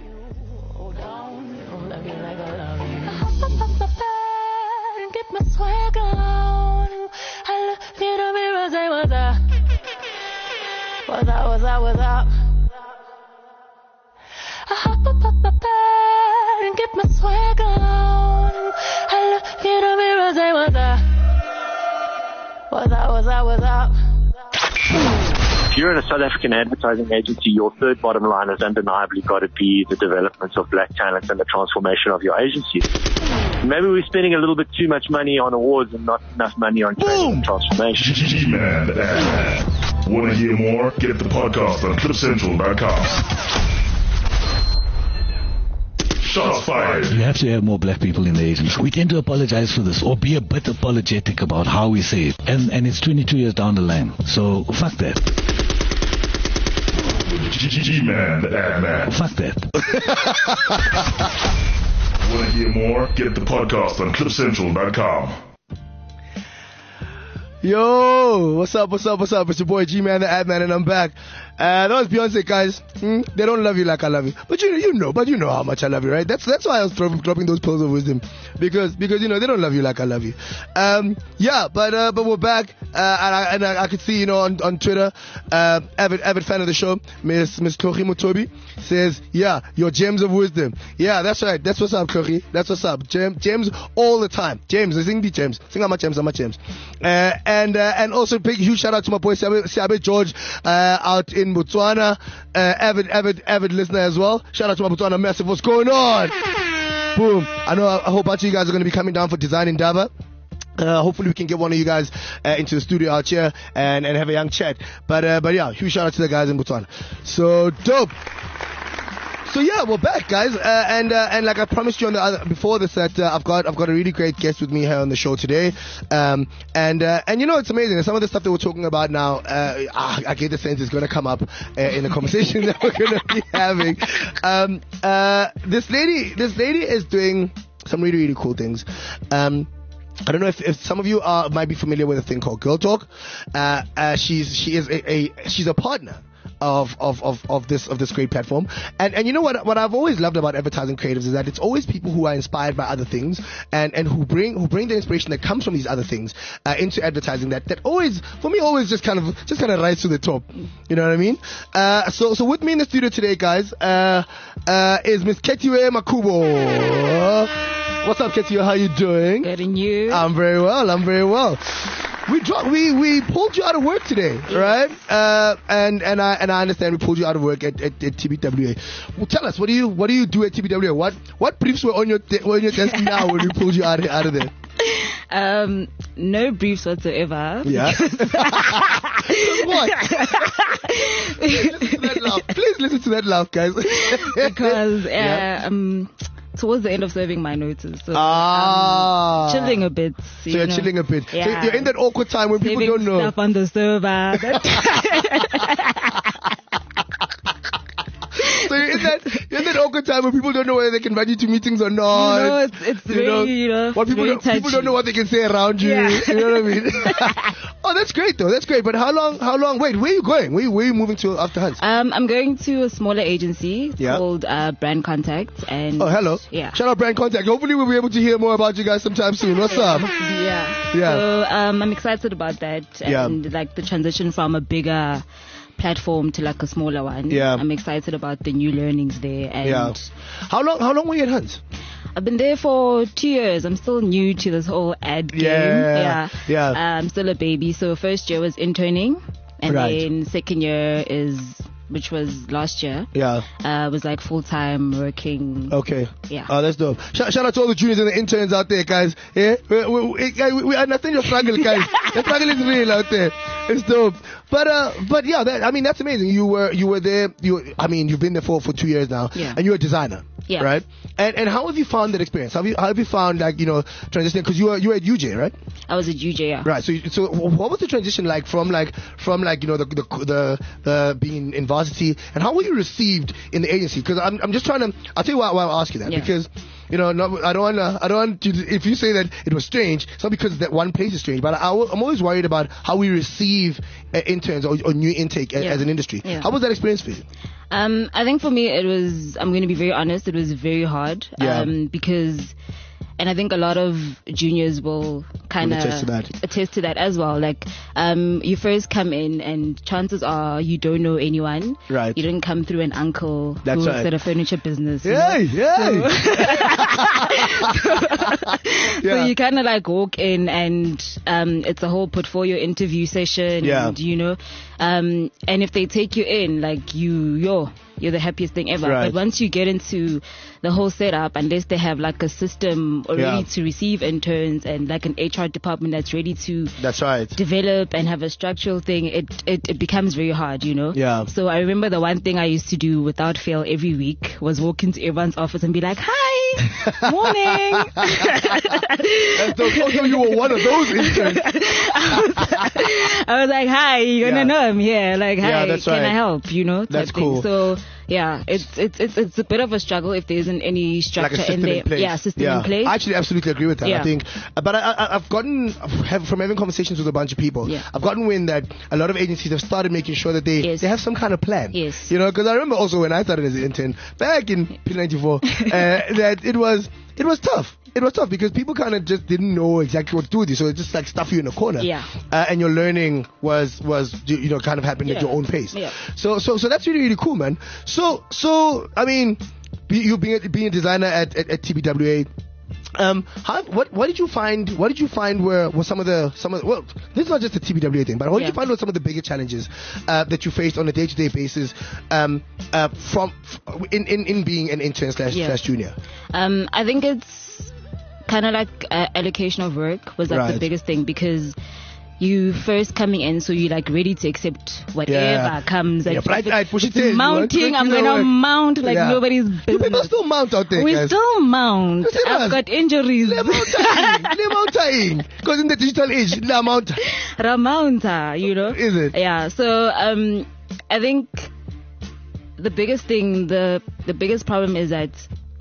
Get my swag on. I look in the mirror, say what's up. What's up, what's up, what's up? I hop up up the bed and get my swag on. I look in the mirror, say what's up. What's up, what's up, what's up? If you're in a South African advertising agency, your third bottom line has undeniably got to be the development of black talent and the transformation of your agency. Maybe we're spending a little bit too much money on awards and not enough money on training and transformation. G-Man, the Ad Man. Want to hear more? Get the podcast on cliff central dot com. Shots fired. You have to have more black people in the agency. We tend to apologize for this or be a bit apologetic about how we say it. And and it's twenty-two years down the line. So fuck that. G-Man, the ad man. Fuck that. Want to hear more? Get the podcast on clip central dot com. Yo, what's up, what's up, what's up? It's your boy G-Man, the ad man, and I'm back. Uh, that was Beyonce, guys. Hmm? They don't love you like I love you. But you you know, but you know how much I love you, right? That's that's why I was dropping, dropping those pearls of wisdom. Because, because you know, they don't love you like I love you. Um, yeah, but uh, but we're back. Uh, and I, and I, I could see, you know, on, on Twitter, uh, avid, avid fan of the show, Miss Miss Klochi Motobi, says, yeah, your gems of wisdom. Yeah, that's right. That's what's up, Klochi. That's what's up. Gem, gems all the time. Gems. I sing the gems. Sing how much gems, how much gems. Uh, and, uh, and also big, huge shout out to my boy, Siabe, Siabe George, uh, out in Botswana. Uh, avid, avid, avid listener as well. Shout out to my Botswana Massive. What's going on? Boom. I know a whole bunch of you guys are going to be coming down for Design in Dava. Uh, hopefully we can get one of you guys uh, into the studio out here and, and have a young chat. But uh, but yeah, huge shout out to the guys in Botswana. So dope. So yeah, we're back, guys, uh, and uh, and like I promised you on the other, before this that uh, I've got I've got a really great guest with me here on the show today, um, and uh, and you know it's amazing. Some of the stuff that we're talking about now, uh, I, I get the sense it's going to come up uh, in the conversation that we're going to be having. Um, uh, this lady, this lady is doing some really really cool things. Um, I don't know if, if some of you are might be familiar with a thing called Girl Talk. Uh, uh, she's she is a, a she's a partner of, of, of, of this of this great platform. And and you know what what I've always loved about advertising creatives is that it's always people who are inspired by other things and, and who bring who bring the inspiration that comes from these other things uh, into advertising that, that always for me always just kind of just kind of rise to the top. You know what I mean? Uh, so so with me in the studio today, guys, uh, uh, is Miss Ketiwe Makubo. What's up, Ketiwe? How you doing? Good, and you? I'm very well. I'm very well. We dro- we we pulled you out of work today, right? Uh, and and I and I understand we pulled you out of work at, at, at T B W A. Well, tell us, what do you what do you do at T B W A? What what briefs were on your de- were on your desk now when we pulled you out out of there? Um, no briefs whatsoever. Yeah. What? Listen to that laugh. Please listen to that laugh, guys. Because uh, Yeah. um. towards the end of serving my notice, so Ah. um, chilling a bit. So you're know. chilling a bit. Yeah. So you're in that awkward time when Saving people don't know. stuff on the server. So you're in that you're in that awkward time when people don't know whether they can invite you to meetings or not. You know, it's, it's You very, know, you know, what people very don't, people touchy. don't know what they can say around you. Yeah. You know what I mean? Oh, that's great though. That's great. But how long? How long? Wait, where are you going? Where, where are you moving to after Hans? Um, I'm going to a smaller agency Yeah. called uh, Brand Contact, and Oh, hello. Yeah. Shout out Brand Contact. Hopefully we'll be able to hear more about you guys sometime soon. What's up? Yeah. Yeah. So um, I'm excited about that, Yeah. and like the transition from a bigger platform to like a smaller one. Yeah. I'm excited about the new learnings there, and Yeah. How long? How long were you at Hans? I've been there for two years. I'm still new to this whole ad game. Yeah. Yeah. Yeah. Uh, I'm still a baby. So first year was interning, and Right. then second year is, which was last year, Yeah. uh, was like full time working. Okay. Yeah. Oh, that's dope. Shout, shout out to all the juniors and the interns out there, guys. Yeah. We, we, we, we, we understand your struggle, guys. The struggle is real out there. It's dope. But uh, but yeah, that, I mean that's amazing. You were you were there. You, I mean, you've been there for, for two years now. Yeah. And you're a designer. Yeah. Right. And and how have you found that experience? How have you how have you found like you know transitioning? Because you were you were at U J, right? I was at U J. Yeah. Right. So you- so what was the transition like from like from like you know the the the, the being in varsity, and how were you received in the agency? Because I'm I'm just trying to. I'll tell you why, why I'll ask you that Yeah. because. You know, not, I don't want to, I don't want to, if you say that it was strange, it's not because that one place is strange, but I, I'm always worried about how we receive uh, interns or, or new intake a- Yeah. as an industry. Yeah. How was that experience for you? Um, I think for me it was, I'm going to be very honest, it was very hard. Yeah. Um, because, and I think a lot of juniors will kind of Will attest to that. attest to that as well. Like, um, you first come in and chances are you don't know anyone. Right. You didn't come through an uncle That's who works right. at a furniture business. you know? Yay, yay! So Yeah. you kind of like walk in and um, it's a whole portfolio interview session. Yeah. And, you know, um, and if they take you in, like you, yo, you're the happiest thing ever. Right. But once you get into the whole setup, unless they have like a system already Yeah. to receive interns and like an H R department that's ready to That's right. develop and have a structural thing, it, it, it becomes very hard, you know? Yeah. So I remember the one thing I used to do without fail every week was walk into everyone's office and be like, hi, morning. That's dope. Oh, so you were one of those interns. I was like, hi, you're gonna Yeah. know I'm here. Like, hi, Yeah, that's can right. I help? You know, type That's thing. cool. So yeah, it's it's it's it's a bit of a struggle if there isn't any Like structure a system in there. in place. Yeah, system yeah. in place. I actually absolutely agree with that. I Yeah. think, uh, but I, I, I've gotten have, from having conversations with a bunch of people. Yeah. I've gotten wind that a lot of agencies have started making sure that they Yes. they have some kind of plan. Yes. You know, because I remember also when I started as an intern back in P ninety-four, uh, that it was it was tough. It was tough because people kind of just didn't know exactly what to do with you, so it just like stuff you in a corner. Yeah. Uh, and your learning was was you know kind of happened at Yeah. your own pace. Yeah. So so so that's really really cool, man. So so I mean, be- you being a, being a designer at, at, at T B W A. Um, how, what what did you find? What did you find were, were some of the some of the, well, this is not just a T B W A thing, but what did Yeah. you find were some of the bigger challenges uh, that you faced on a day to day basis um, uh, from f- in, in in being an intern slash Yeah. slash junior? Um, I think it's kind of like uh, allocation of work was like Right. the biggest thing because you first coming in, so you're like ready to accept whatever Yeah. comes. Yeah, Like, but I- if I it's push it in, you mounting, want- I'm you know gonna what? mount like Yeah. nobody's You people business. still mount out there, We guys. still mount. You see I've that? got injuries. Le mountain, le mountain, because in the digital age, le mountain. Ramounta, you know. Is it? Yeah. So um, I think the biggest thing, the the biggest problem is that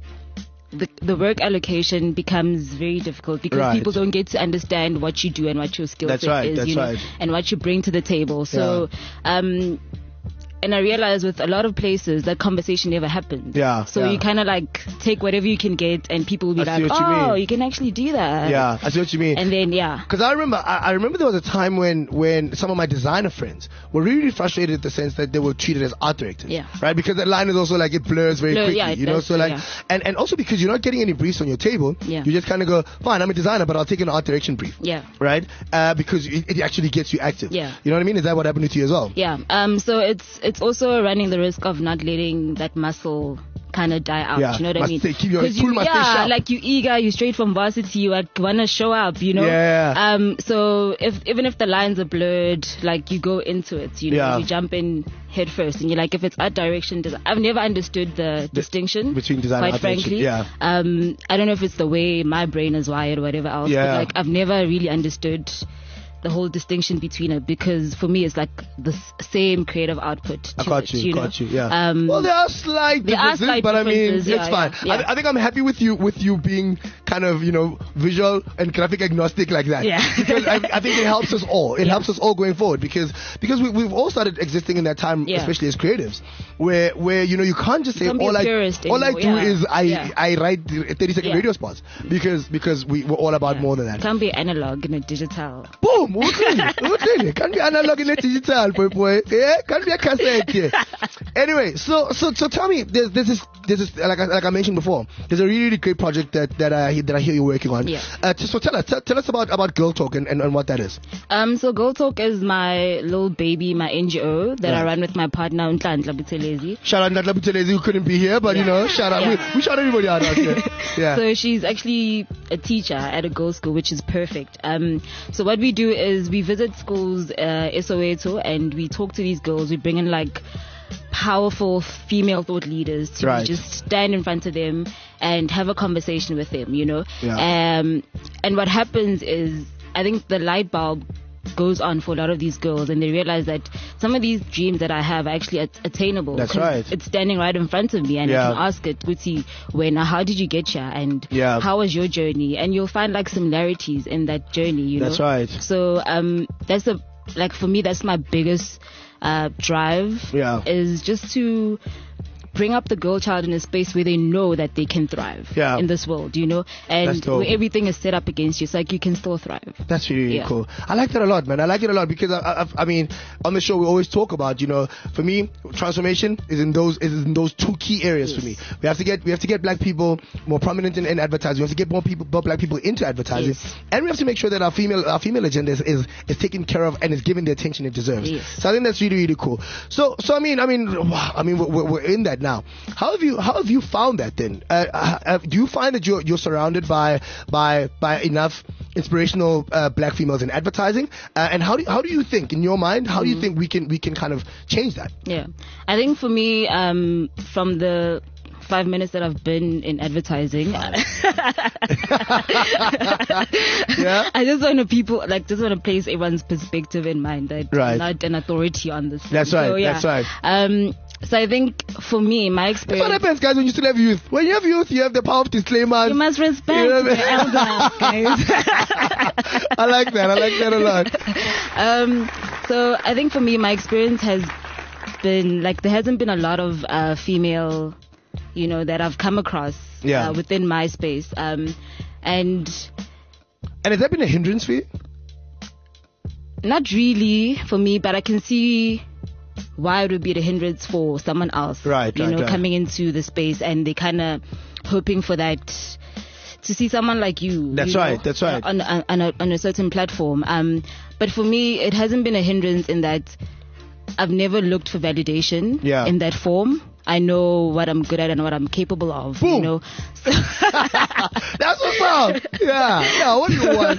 the the work allocation becomes very difficult because Right. people don't get to understand what you do and what your skill That's set right, is, that's you know, right. and what you bring to the table. So, um, and I realize with a lot of places that conversation never happens. Yeah, So yeah. you kind of like take whatever you can get, and people will be I see like, what you "Oh, mean. you can actually do that." Yeah, I see what you mean. And then yeah. Because I remember, I, I remember there was a time when, when some of my designer friends were really frustrated in the sense that they were treated as art directors. Yeah. Right? Because the line is also like it blurs very Blur, quickly. yeah, it you know, does, so like, yeah. and, and also because you're not getting any briefs on your table, Yeah. you just kind of go, fine, I'm a designer, but I'll take an art direction brief. Yeah. Right? Uh, because it, it actually gets you active. Yeah. You know what I mean? Is that what happened to you as well? Yeah. Um. So it's it's also running the risk of not letting that muscle kind of die out. Yeah, You know what I must mean? stay- keep your- 'Cause pull you, must stay yeah, sharp. like you eager, you straight from varsity, you like wanna show up. You know. Yeah. Um. So if even if the lines are blurred, like you go into it. You know. Yeah. You jump in head first, and you're like, if it's art direction, des- I've never understood the, distinction between design and quite art direction, frankly. yeah. Um. I don't know if it's the way my brain is wired or whatever else. Yeah. But like I've never really understood the whole distinction between it because for me it's like the s- same creative output to I got it, you, you know? got you, yeah. Um, well, there are slight there are differences, slight but I mean, differences, it's yeah, fine. yeah, I, yeah. I think I'm happy with you, with you being kind of, you know, visual and graphic agnostic like that. Yeah. Because I, I think it helps us all. It Yeah. helps us all going forward because because we, we've all started existing in that time, Yeah. especially as creatives, where where you know you can't just say can't be all a I purist all I anymore, do yeah. is I Yeah. I write thirty second Yeah. radio spots because because we we're all about yeah. more than that. Can't be analog in a digital. Boom! Utlile. Can't be analog in a digital, boy, boy. Yeah, can't be a cassette. Yeah. Anyway, so so so tell me, there's there's this there's this like I, like I mentioned before, there's a really really great project that that I that I hear you're working on. Yeah. Uh, so tell us tell, tell us about about Girl Talk and, and, and what that is. Um, so Girl Talk is my little baby, my N G O that I Right. run with my partner Unhlanhla Buthelezi. Shout out Natla Buthelezi who couldn't be here, but you Yeah. know, shout out Yeah. we, we shout everybody out out here. Yeah. So she's actually a teacher at a girls' school, which is perfect. Um, so what we do is we visit schools, uh, Soweto, and we talk to these girls. We bring in like powerful female thought leaders to Right. just stand in front of them and have a conversation with them, you know. Yeah. Um, and what happens is, I think the light bulb goes on for a lot of these girls, and they realize that some of these dreams that I have are actually at- attainable. That's 'cause right. It's standing right in front of me, and Yeah. I can ask it, Guti, when, how did you get here, and Yeah. how was your journey? And you'll find like similarities in that journey, you know. That's right. So um, that's the like for me, that's my biggest uh drive. Yeah. Is just to bring up the girl child in a space where they know that they can thrive Yeah. in this world, you know, and That's dope. where everything is set up against you, it's like you can still thrive. That's really, really Yeah. cool. I like that a lot, man. I like it a lot because I, I, I mean, on the show we always talk about, you know, for me, transformation is in those is in those two key areas Yes. for me. We have to get we have to get black people more prominent in, in advertising. We have to get more people, more black people into advertising, Yes. and we have to make sure that our female our female agenda is is, is taken care of and is given the attention it deserves. Yes. So I think that's really, really cool. So so I mean I mean wow, I mean we're, we're in that now. How have you how have you found that then? Uh, uh, uh, do you find that you're you're surrounded by by by enough inspirational uh, black females in advertising? Uh, and how do how do you think in your mind? How do you think we can we can kind of change that? Yeah, I think for me, um, from the five minutes that I've been in advertising, Yeah. I just want to people like just want to place everyone's perspective in mind that Right. I'm not an authority on this. That's thing. right, So, yeah. that's right. Um, so I think for me, my That's what experience. happens, guys, when you still have youth. When you have youth, you have the power of disclaimers. You must respect You know what I the elders, guys. I like that. I like that a lot. Um, so I think for me, my experience has been like there hasn't been a lot of uh, female, you know, that I've come across Yeah. uh, within my space. Um, and And has that been a hindrance for you? not really for me, but I can see why it would be the hindrance for someone else. Right, You right, know, right. coming into the space and they kind of hoping for that. To see someone like you. That's you know, right, that's right. On, on, on, a, on a certain platform. Um, but for me, it hasn't been a hindrance in that I've never looked for validation Yeah. in that form. I know what I'm good at and what I'm capable of. Boom. You know. So That's what's up. Yeah. Yeah. What do you want?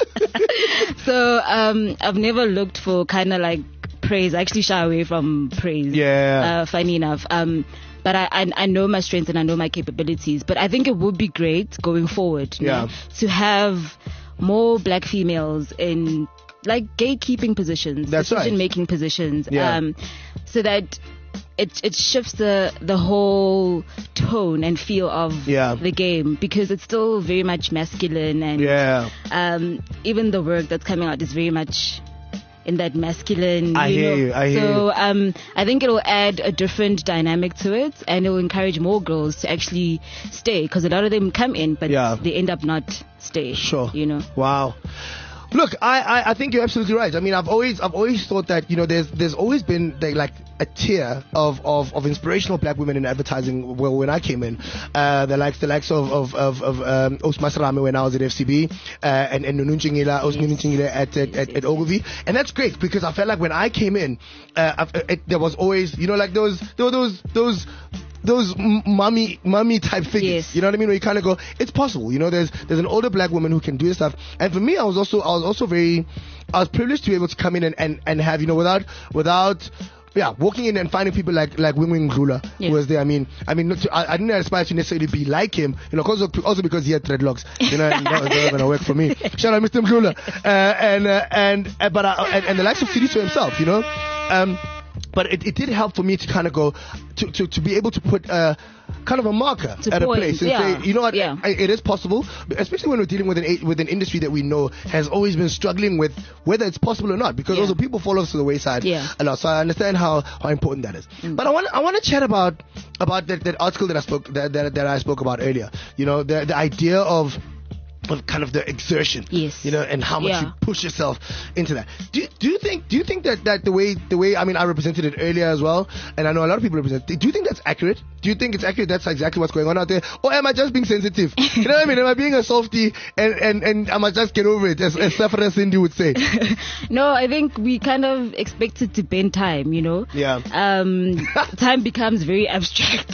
So um, I've never looked for kind of like praise. I actually shy away from praise. Yeah. Uh, funny enough. Um, but I, I I know my strengths and I know my capabilities. But I think it would be great going forward. you Yeah. know, to have more black females in like gatekeeping positions, That's right. decision making positions. Yeah. Um, so that. It it shifts the the whole tone and feel of Yeah. the game because it's still very much masculine and Yeah. um, even the work that's coming out is very much in that masculine. I you hear know. you, I hear so you. um, I think it will add a different dynamic to it, and it will encourage more girls to actually stay because a lot of them come in, but Yeah. they end up not stay. Sure. You know. Wow. Look, I, I, I think you're absolutely right. I mean, I've always I've always thought that you know there's there's always been like, like a tier of, of, of inspirational black women in advertising. Well, when I came in, uh, the likes the likes of of of, of um, Os Masarame when I was at F C B, uh, and and Nunu Chingila, Os Nunu Chingila at at, at, at Ogilvy, and that's great because I felt like when I came in, uh, I've- it, there was always you know like those there were those those. Those m- mummy, mummy type figures. Yes. You know what I mean? Where you kind of go, it's possible. You know, there's there's an older black woman who can do this stuff. And for me, I was also I was also very, I was privileged to be able to come in and, and, and have you know without without. Yeah, walking in and finding people like like Wing Wing Glula Yes. who was there. I mean, I mean, not to, I, I didn't aspire to necessarily be like him, you know, also, also because he had dreadlocks. You know, and that was never gonna work for me. Shout out, Mister Glula, uh, and uh, and uh, but I, and, and the likes of Sidiso himself, you know. Um, But it, it did help for me to kind of go to, to, to be able to put uh, kind of a marker To at point, a place and yeah, say, you know what, yeah. I, it is possible, especially when we're dealing with an a- with an industry that we know has always been struggling with whether it's possible or not, because Yeah. also people fall off to the wayside Yeah. a lot. So I understand how, how important that is. Mm. But I want I want to chat about about that, that article that I spoke that, that that I spoke about earlier. You know, the the idea of of kind of the exertion, Yes. you know, and how much Yeah. you push yourself into that. Do you, do you think do you think that, that the way the way I mean I represented it earlier as well, and I know a lot of people represent. Do you think that's accurate? Do you think it's accurate? That's exactly what's going on out there, or am I just being sensitive? You know what I mean? Am I being a softie and and and am I just get over it, as as Safra Cindy would say? No, I think we kind of expect it to bend time, you know. Yeah. Um, time becomes very abstract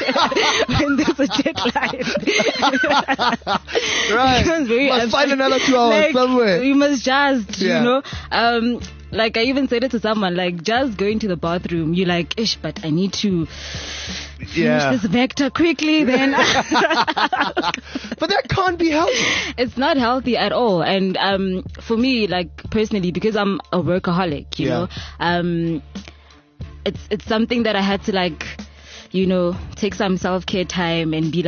when there's a deadline. Right. It becomes very Must find abstract. another two hours Like, somewhere. You must just, Yeah. you know. Um, like I even said it to someone, like just going to the bathroom, you're like, ish, but I need to finish Yeah. this vector quickly. Then But that can't be healthy. it's not healthy at all. And um, for me, like personally, because I'm a workaholic, you Yeah. know, um, it's it's something that I had to like, you know, take some self care time and be like,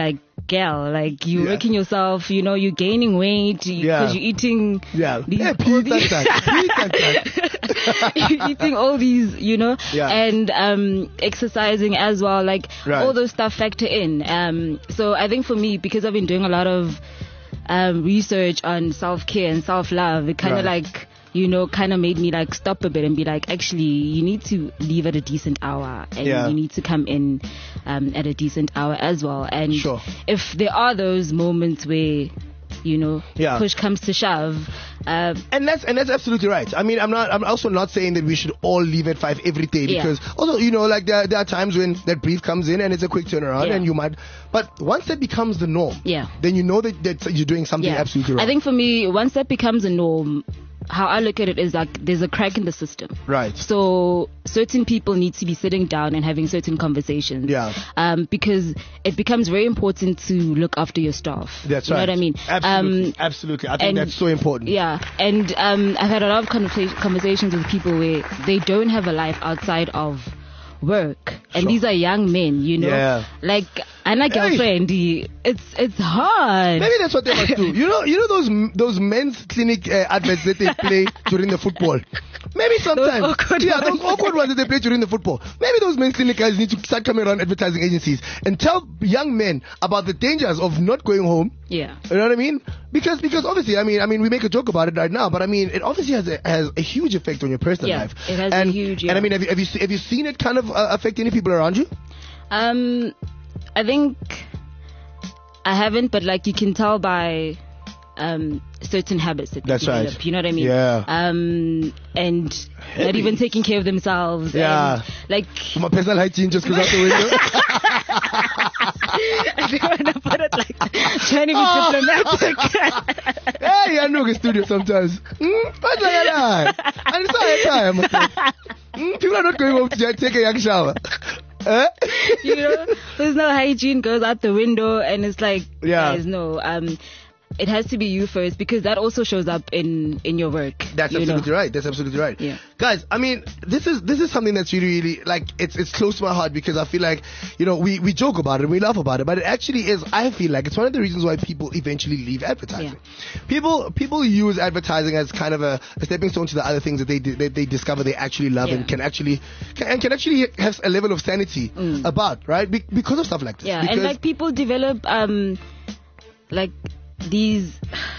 girl. Like you're Yeah. working yourself, you know, you're gaining weight because Yeah. you're eating. Yeah. These, Yeah, all Pete, these- that's that. Pete, that's that. you're eating all these, you know, Yeah. and um, exercising as well. Like Right. all those stuff factor in. Um, so I think for me, because I've been doing a lot of um, research on self-care and self-love, it kind of Right. like, you know, kind of made me like stop a bit and be like, actually, you need to leave at a decent hour and Yeah. you need to come in um, at a decent hour as well. And Sure. if there are those moments where, you know, Yeah. push comes to shove, uh, And that's and that's absolutely right. I mean, I'm not. I'm also not saying that we should all leave at five every day Yeah. because also, you know, like there, there are times when that brief comes in and it's a quick turnaround, Yeah. and you might. But once that becomes the norm, Yeah. then you know that, that you're doing something yeah. absolutely wrong. I think for me, once that becomes a norm, how I look at it is like there's a crack in the system. right. So certain people need to be sitting down and having certain conversations. Yeah. Um, because it becomes very important to look after your staff. That's you right. know what I mean? Absolutely. Um, absolutely. I think and- that's so important. Yeah, and um, I've had a lot of conversa- conversations with people where they don't have a life outside of work, and Sure. these are young men, you know. Yeah. Like, and a girlfriend, he- it's it's hard. Maybe that's what they must do. You know, you know those those men's clinic uh, adverts that they play during the football. Maybe sometimes, awkward yeah, ones. those awkward ones that they play during the football. Maybe those men's clinic guys need to start coming around advertising agencies and tell young men about the dangers of not going home. Yeah. You know what I mean? Because because obviously, I mean, I mean, we make a joke about it right now, but I mean, it obviously has a, has a huge effect on your personal Yeah, life. it has a and, huge, And I yeah. mean, have you have you, se- have you seen it kind of uh, affect any people around you? Um, I think I haven't, but like you can tell by um certain habits that they That's right. develop. You know what I mean? Yeah. Um, and not even taking care of themselves. Yeah. And, like My personal hygiene just goes out the window. I don't want to put it like that. Trying to be Oh. diplomatic. Hey, I know the studio sometimes. Mm, but like that. And it's all the time. Mm, people are not going home to just take a young shower. Eh? You know, there's no hygiene, goes out the window, and it's like, Yeah. guys, no. Um, it has to be you first, because that also shows up in in your work. That's you absolutely know? right. That's absolutely right. Yeah. Guys, I mean, this is this is something that's really, really like it's it's close to my heart because I feel like, you know, we, we joke about it, we laugh about it, but it actually is. I feel like it's one of the reasons why people eventually leave advertising. People people use advertising as kind of a, a stepping stone to the other things that they do, that they discover they actually love Yeah. and can actually can, and can actually have a level of sanity about, right? Be, because of stuff like this. Yeah, because, and like people develop um like these,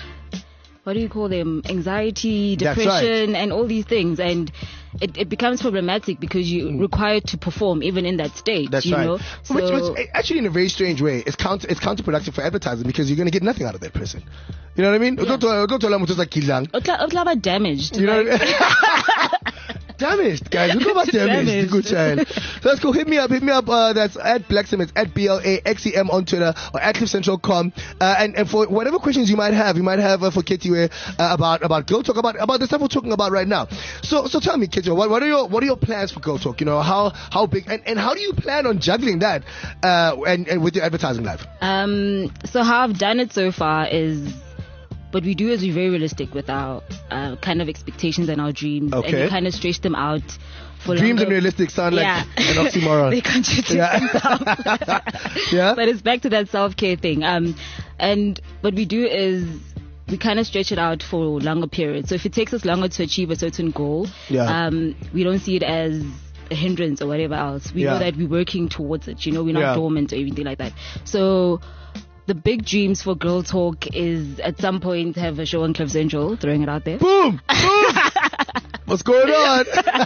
what do you call them, anxiety, That's right. depression, and all these things, and it, it becomes problematic because you're required to perform even in that state. That's you right. know? So which, which actually, in a very strange way, is counter it's counterproductive for advertising because you're going to get nothing out of that person. You know what I mean? Go to go to a lot of like Kidlang. Utla- utlaba damaged. You know like- what I mean? Damaged, guys. We go about damaged. Damaged. Good child. So let's go. Hit me up. Hit me up. Uh, that's at Blaxem. It's at B L A X E M on Twitter or at cliff central dot com. Uh, and, and for whatever questions you might have, you might have uh, for Ketiwe uh, about about Girl Talk, about about the stuff we're talking about right now. So so tell me, Ketiwe, what, what are your what are your plans for Girl Talk? You know, how how big and, and how do you plan on juggling that uh, and, and with your advertising life? Um, so how I've done it so far is, what we do is we're very realistic with our uh, kind of expectations and our dreams, and Okay. we kind of stretch them out for Dreams longer. and realistic sound like Yeah. an oxymoron. They contradict Yeah. themselves. Yeah. But it's back to that self-care thing. Um, and what we do is we kind of stretch it out for longer periods. So if it takes us longer to achieve a certain goal, Yeah. um, we don't see it as a hindrance or whatever else. We Yeah. know that we're working towards it. You know, we're not Yeah. dormant or anything like that. So the big dreams for Girl Talk is at some point have a show on Cliff Central, throwing it out there. Boom! Boom! What's going on?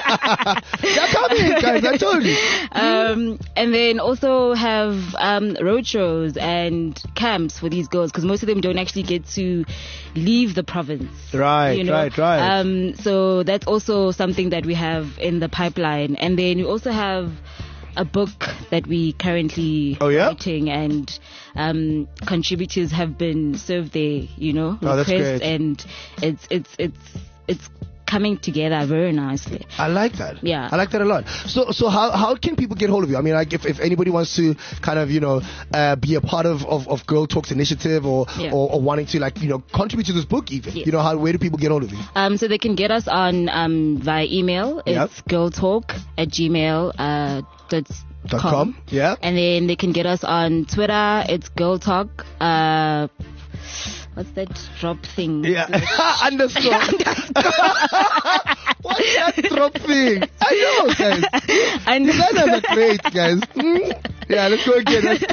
They're coming, guys. I told you. Um, and then also have um, road shows and camps for these girls, because most of them don't actually get to leave the province. Right, you know? right, right. Um, so that's also something that we have in the pipeline. And then we also have a book that we currently Oh, yeah? writing, and um, contributors have been served there, you know, Oh, that's requests, great. and it's it's it's it's coming together very nicely. I like that. Yeah. I like that a lot. So, so how, how can people get hold of you? I mean, like, if, if anybody wants to kind of, you know, uh, be a part of, of, of Girl Talks initiative or, Yeah. or, or wanting to, like, you know, contribute to this book even, Yes. you know, how, where do people get hold of you? Um, so they can get us on um, via email. Yep. It's girltalk at gmail uh, dot Dot com. Yeah. And then they can get us on Twitter. It's Girl Talk. Uh, what's that drop thing? Yeah. Underscore. What's that drop thing? I know, guys. I know. You guys are great, guys. Mm? Yeah, let's go again. Let's,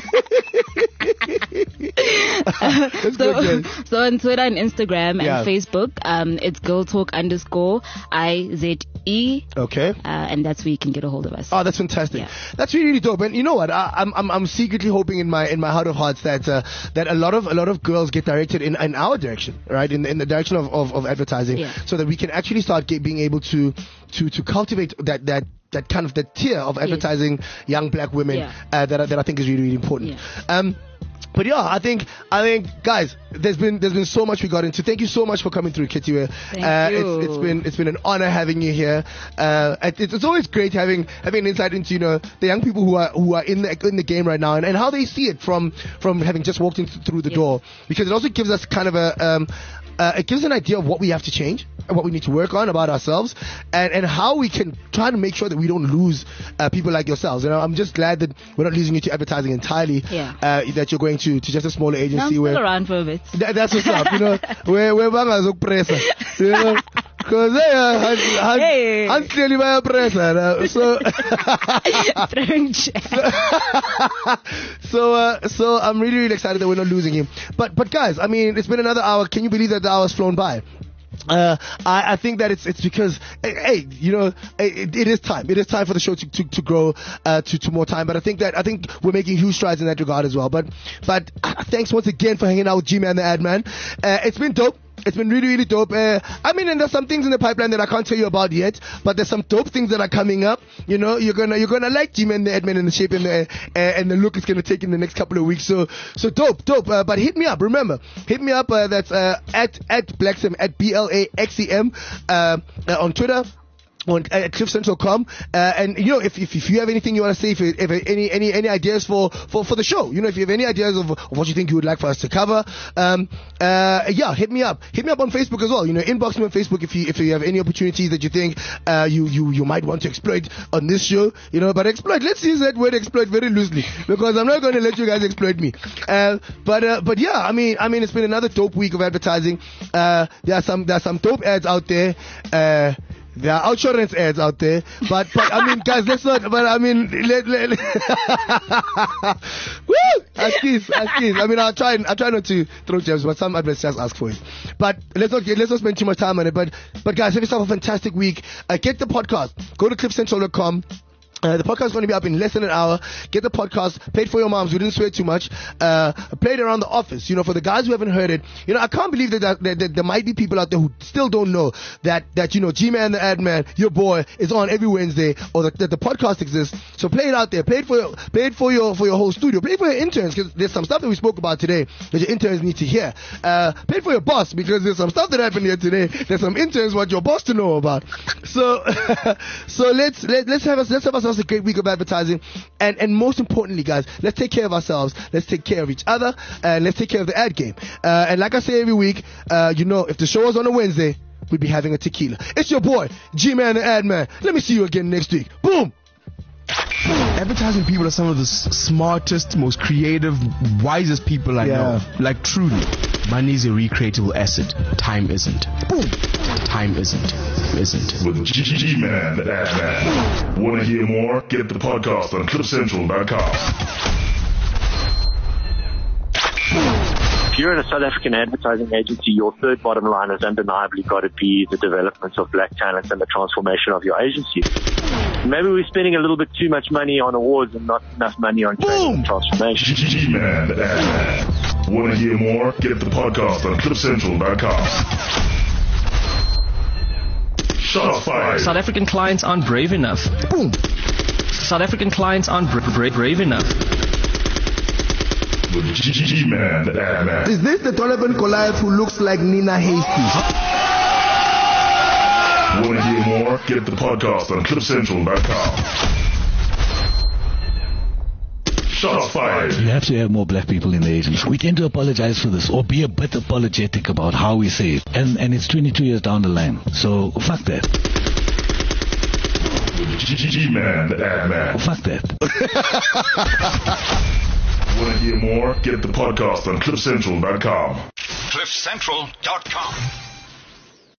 let's so, go again. So on Twitter and Instagram Yeah. and Facebook, um, it's Girl Talk underscore I Z E. Okay. Uh, and that's where you can get a hold of us. Oh, that's fantastic. Yeah. That's really, really dope. And you know what? I, I'm, I'm, I'm secretly hoping in my, in my heart of hearts that, uh, that a lot of, a lot of girls get directed in, in our direction, right? In, in the direction of, of, of advertising, Yeah. so that we can actually start get, being able to, to, to cultivate that, that, that kind of the tier of advertising young black women, Yeah. uh, that, I- that I think is really, really important. Yeah. Um, But yeah, I think I think guys, there's been there's been so much we got into. Thank you so much for coming through, Kitty. Thank uh, you. It's, it's been it's been an honor having you here. Uh, it, it's always great having having an insight into you know the young people who are who are in the in the game right now and, and how they see it from from having just walked in through the Yeah. door, because it also gives us kind of a um, uh, it gives an idea of what we have to change and what we need to work on about ourselves, and, and how we can try to make sure that we don't lose uh, people like yourselves. You know, I'm just glad that we're not losing you to advertising entirely. Yeah. Uh, that you're going to, to just a smaller agency No, I'm still where around for a bit. That, that's what's up. You know, where where bangazokupressa. You know, because hey, uh, Hans, Hans, Hey. Hans clearly by a presser. Uh, so. Throwing shit. so uh, so I'm really really excited that we're not losing him. But but guys, I mean, it's been another hour. Can you believe that the hour's flown by? Uh, I, I think that it's it's because hey, hey you know it, it is time it is time for the show to to, to grow uh, to to more time. But I think that I think we're making huge strides in that regard as well. But but uh, thanks once again for hanging out with G-Man the Ad Man. Uh, it's been dope. It's been really, really dope. Uh, I mean, and there's some things in the pipeline that I can't tell you about yet, but there's some dope things that are coming up. You know, you're gonna, you're gonna like G-Man the Admin and the shape and the, uh, and the look it's gonna take in the next couple of weeks. So, so dope, dope. Uh, but hit me up. Remember, hit me up. Uh, that's uh, at at Blaxem at B L A X E M uh, uh, on Twitter. On at cliff central dot com, uh, and you know if, if if you have anything you want to say, if, if any any any ideas for, for for the show, you know if you have any ideas of, of what you think you would like for us to cover, um uh yeah hit me up hit me up on Facebook as well. You know, inbox me on Facebook if you if you have any opportunities that you think uh you you you might want to exploit on this show. You know, but exploit, let's use that word exploit very loosely, because I'm not going to let you guys exploit me. Uh, but uh, but yeah, I mean I mean it's been another dope week of advertising. Uh, there are some there are some dope ads out there. Uh. There are insurance ads out there, but but I mean, guys, let's not. But I mean, let, let, let woo, askis, askis. I mean, I'll try. I'll try not to throw gems, but some adverts just ask for it. But let's not get, let's not spend too much time on it. But but guys, have yourself a fantastic week. Uh, get the podcast. Go to cliff central dot com. Uh, the podcast is going to be up in less than an hour. Get the podcast, played for your moms. We didn't swear too much. Uh, played around the office. You know, for the guys who haven't heard it, you know, I can't believe that, that, that, that there might be people out there who still don't know that, that, you know, G-Man the Ad Man, your boy, is on every Wednesday, or that, that the podcast exists. So play it out there. Play it for your, play it for your, for your whole studio. Play it for your interns, because there's some stuff that we spoke about today that your interns need to hear. Uh, play it for your boss, because there's some stuff that happened here today that some interns want your boss to know about. So, so let's, let, let's have us, let's have ourselves a great week of advertising. And, and most importantly, guys, let's take care of ourselves. Let's take care of each other. And let's take care of the ad game. Uh, and like I say every week, uh, you know, if the show was on a Wednesday, we'd be having a tequila. It's your boy, G-Man the Ad Man. Let me see you again next week. Boom! Advertising people are some of the s- smartest, most creative, wisest people I Yeah. know. Like, truly. Money is a recreatable asset. Time isn't. Boom. Time isn't. Isn't. With G-Man the Ad Man. Want to hear more? Get the podcast on cliff central dot com. If you're in a South African advertising agency, your third bottom line has undeniably got to be the development of black talent and the transformation of your agency. Maybe we're spending a little bit too much money on awards and not enough money on training and transformation. G-Man the Ad Man. Want to hear more? Get the podcast on cliff central dot com. Shots fired. South African clients aren't brave enough. Boom! South African clients aren't bra- bra- brave enough. With G-Man the Ad Man. Is this the Donovan Goliath who looks like Nina Hasty? Want to hear more? Get the podcast on cliff central dot com. Shots fired. You have to have more black people in the agency. We tend to apologize for this, or be a bit apologetic about how we say it. And and it's twenty-two years down the line. So fuck that. with G-Man, the Ad Man. Fuck that. Want to hear more? Get the podcast on cliff central dot com. cliff central dot com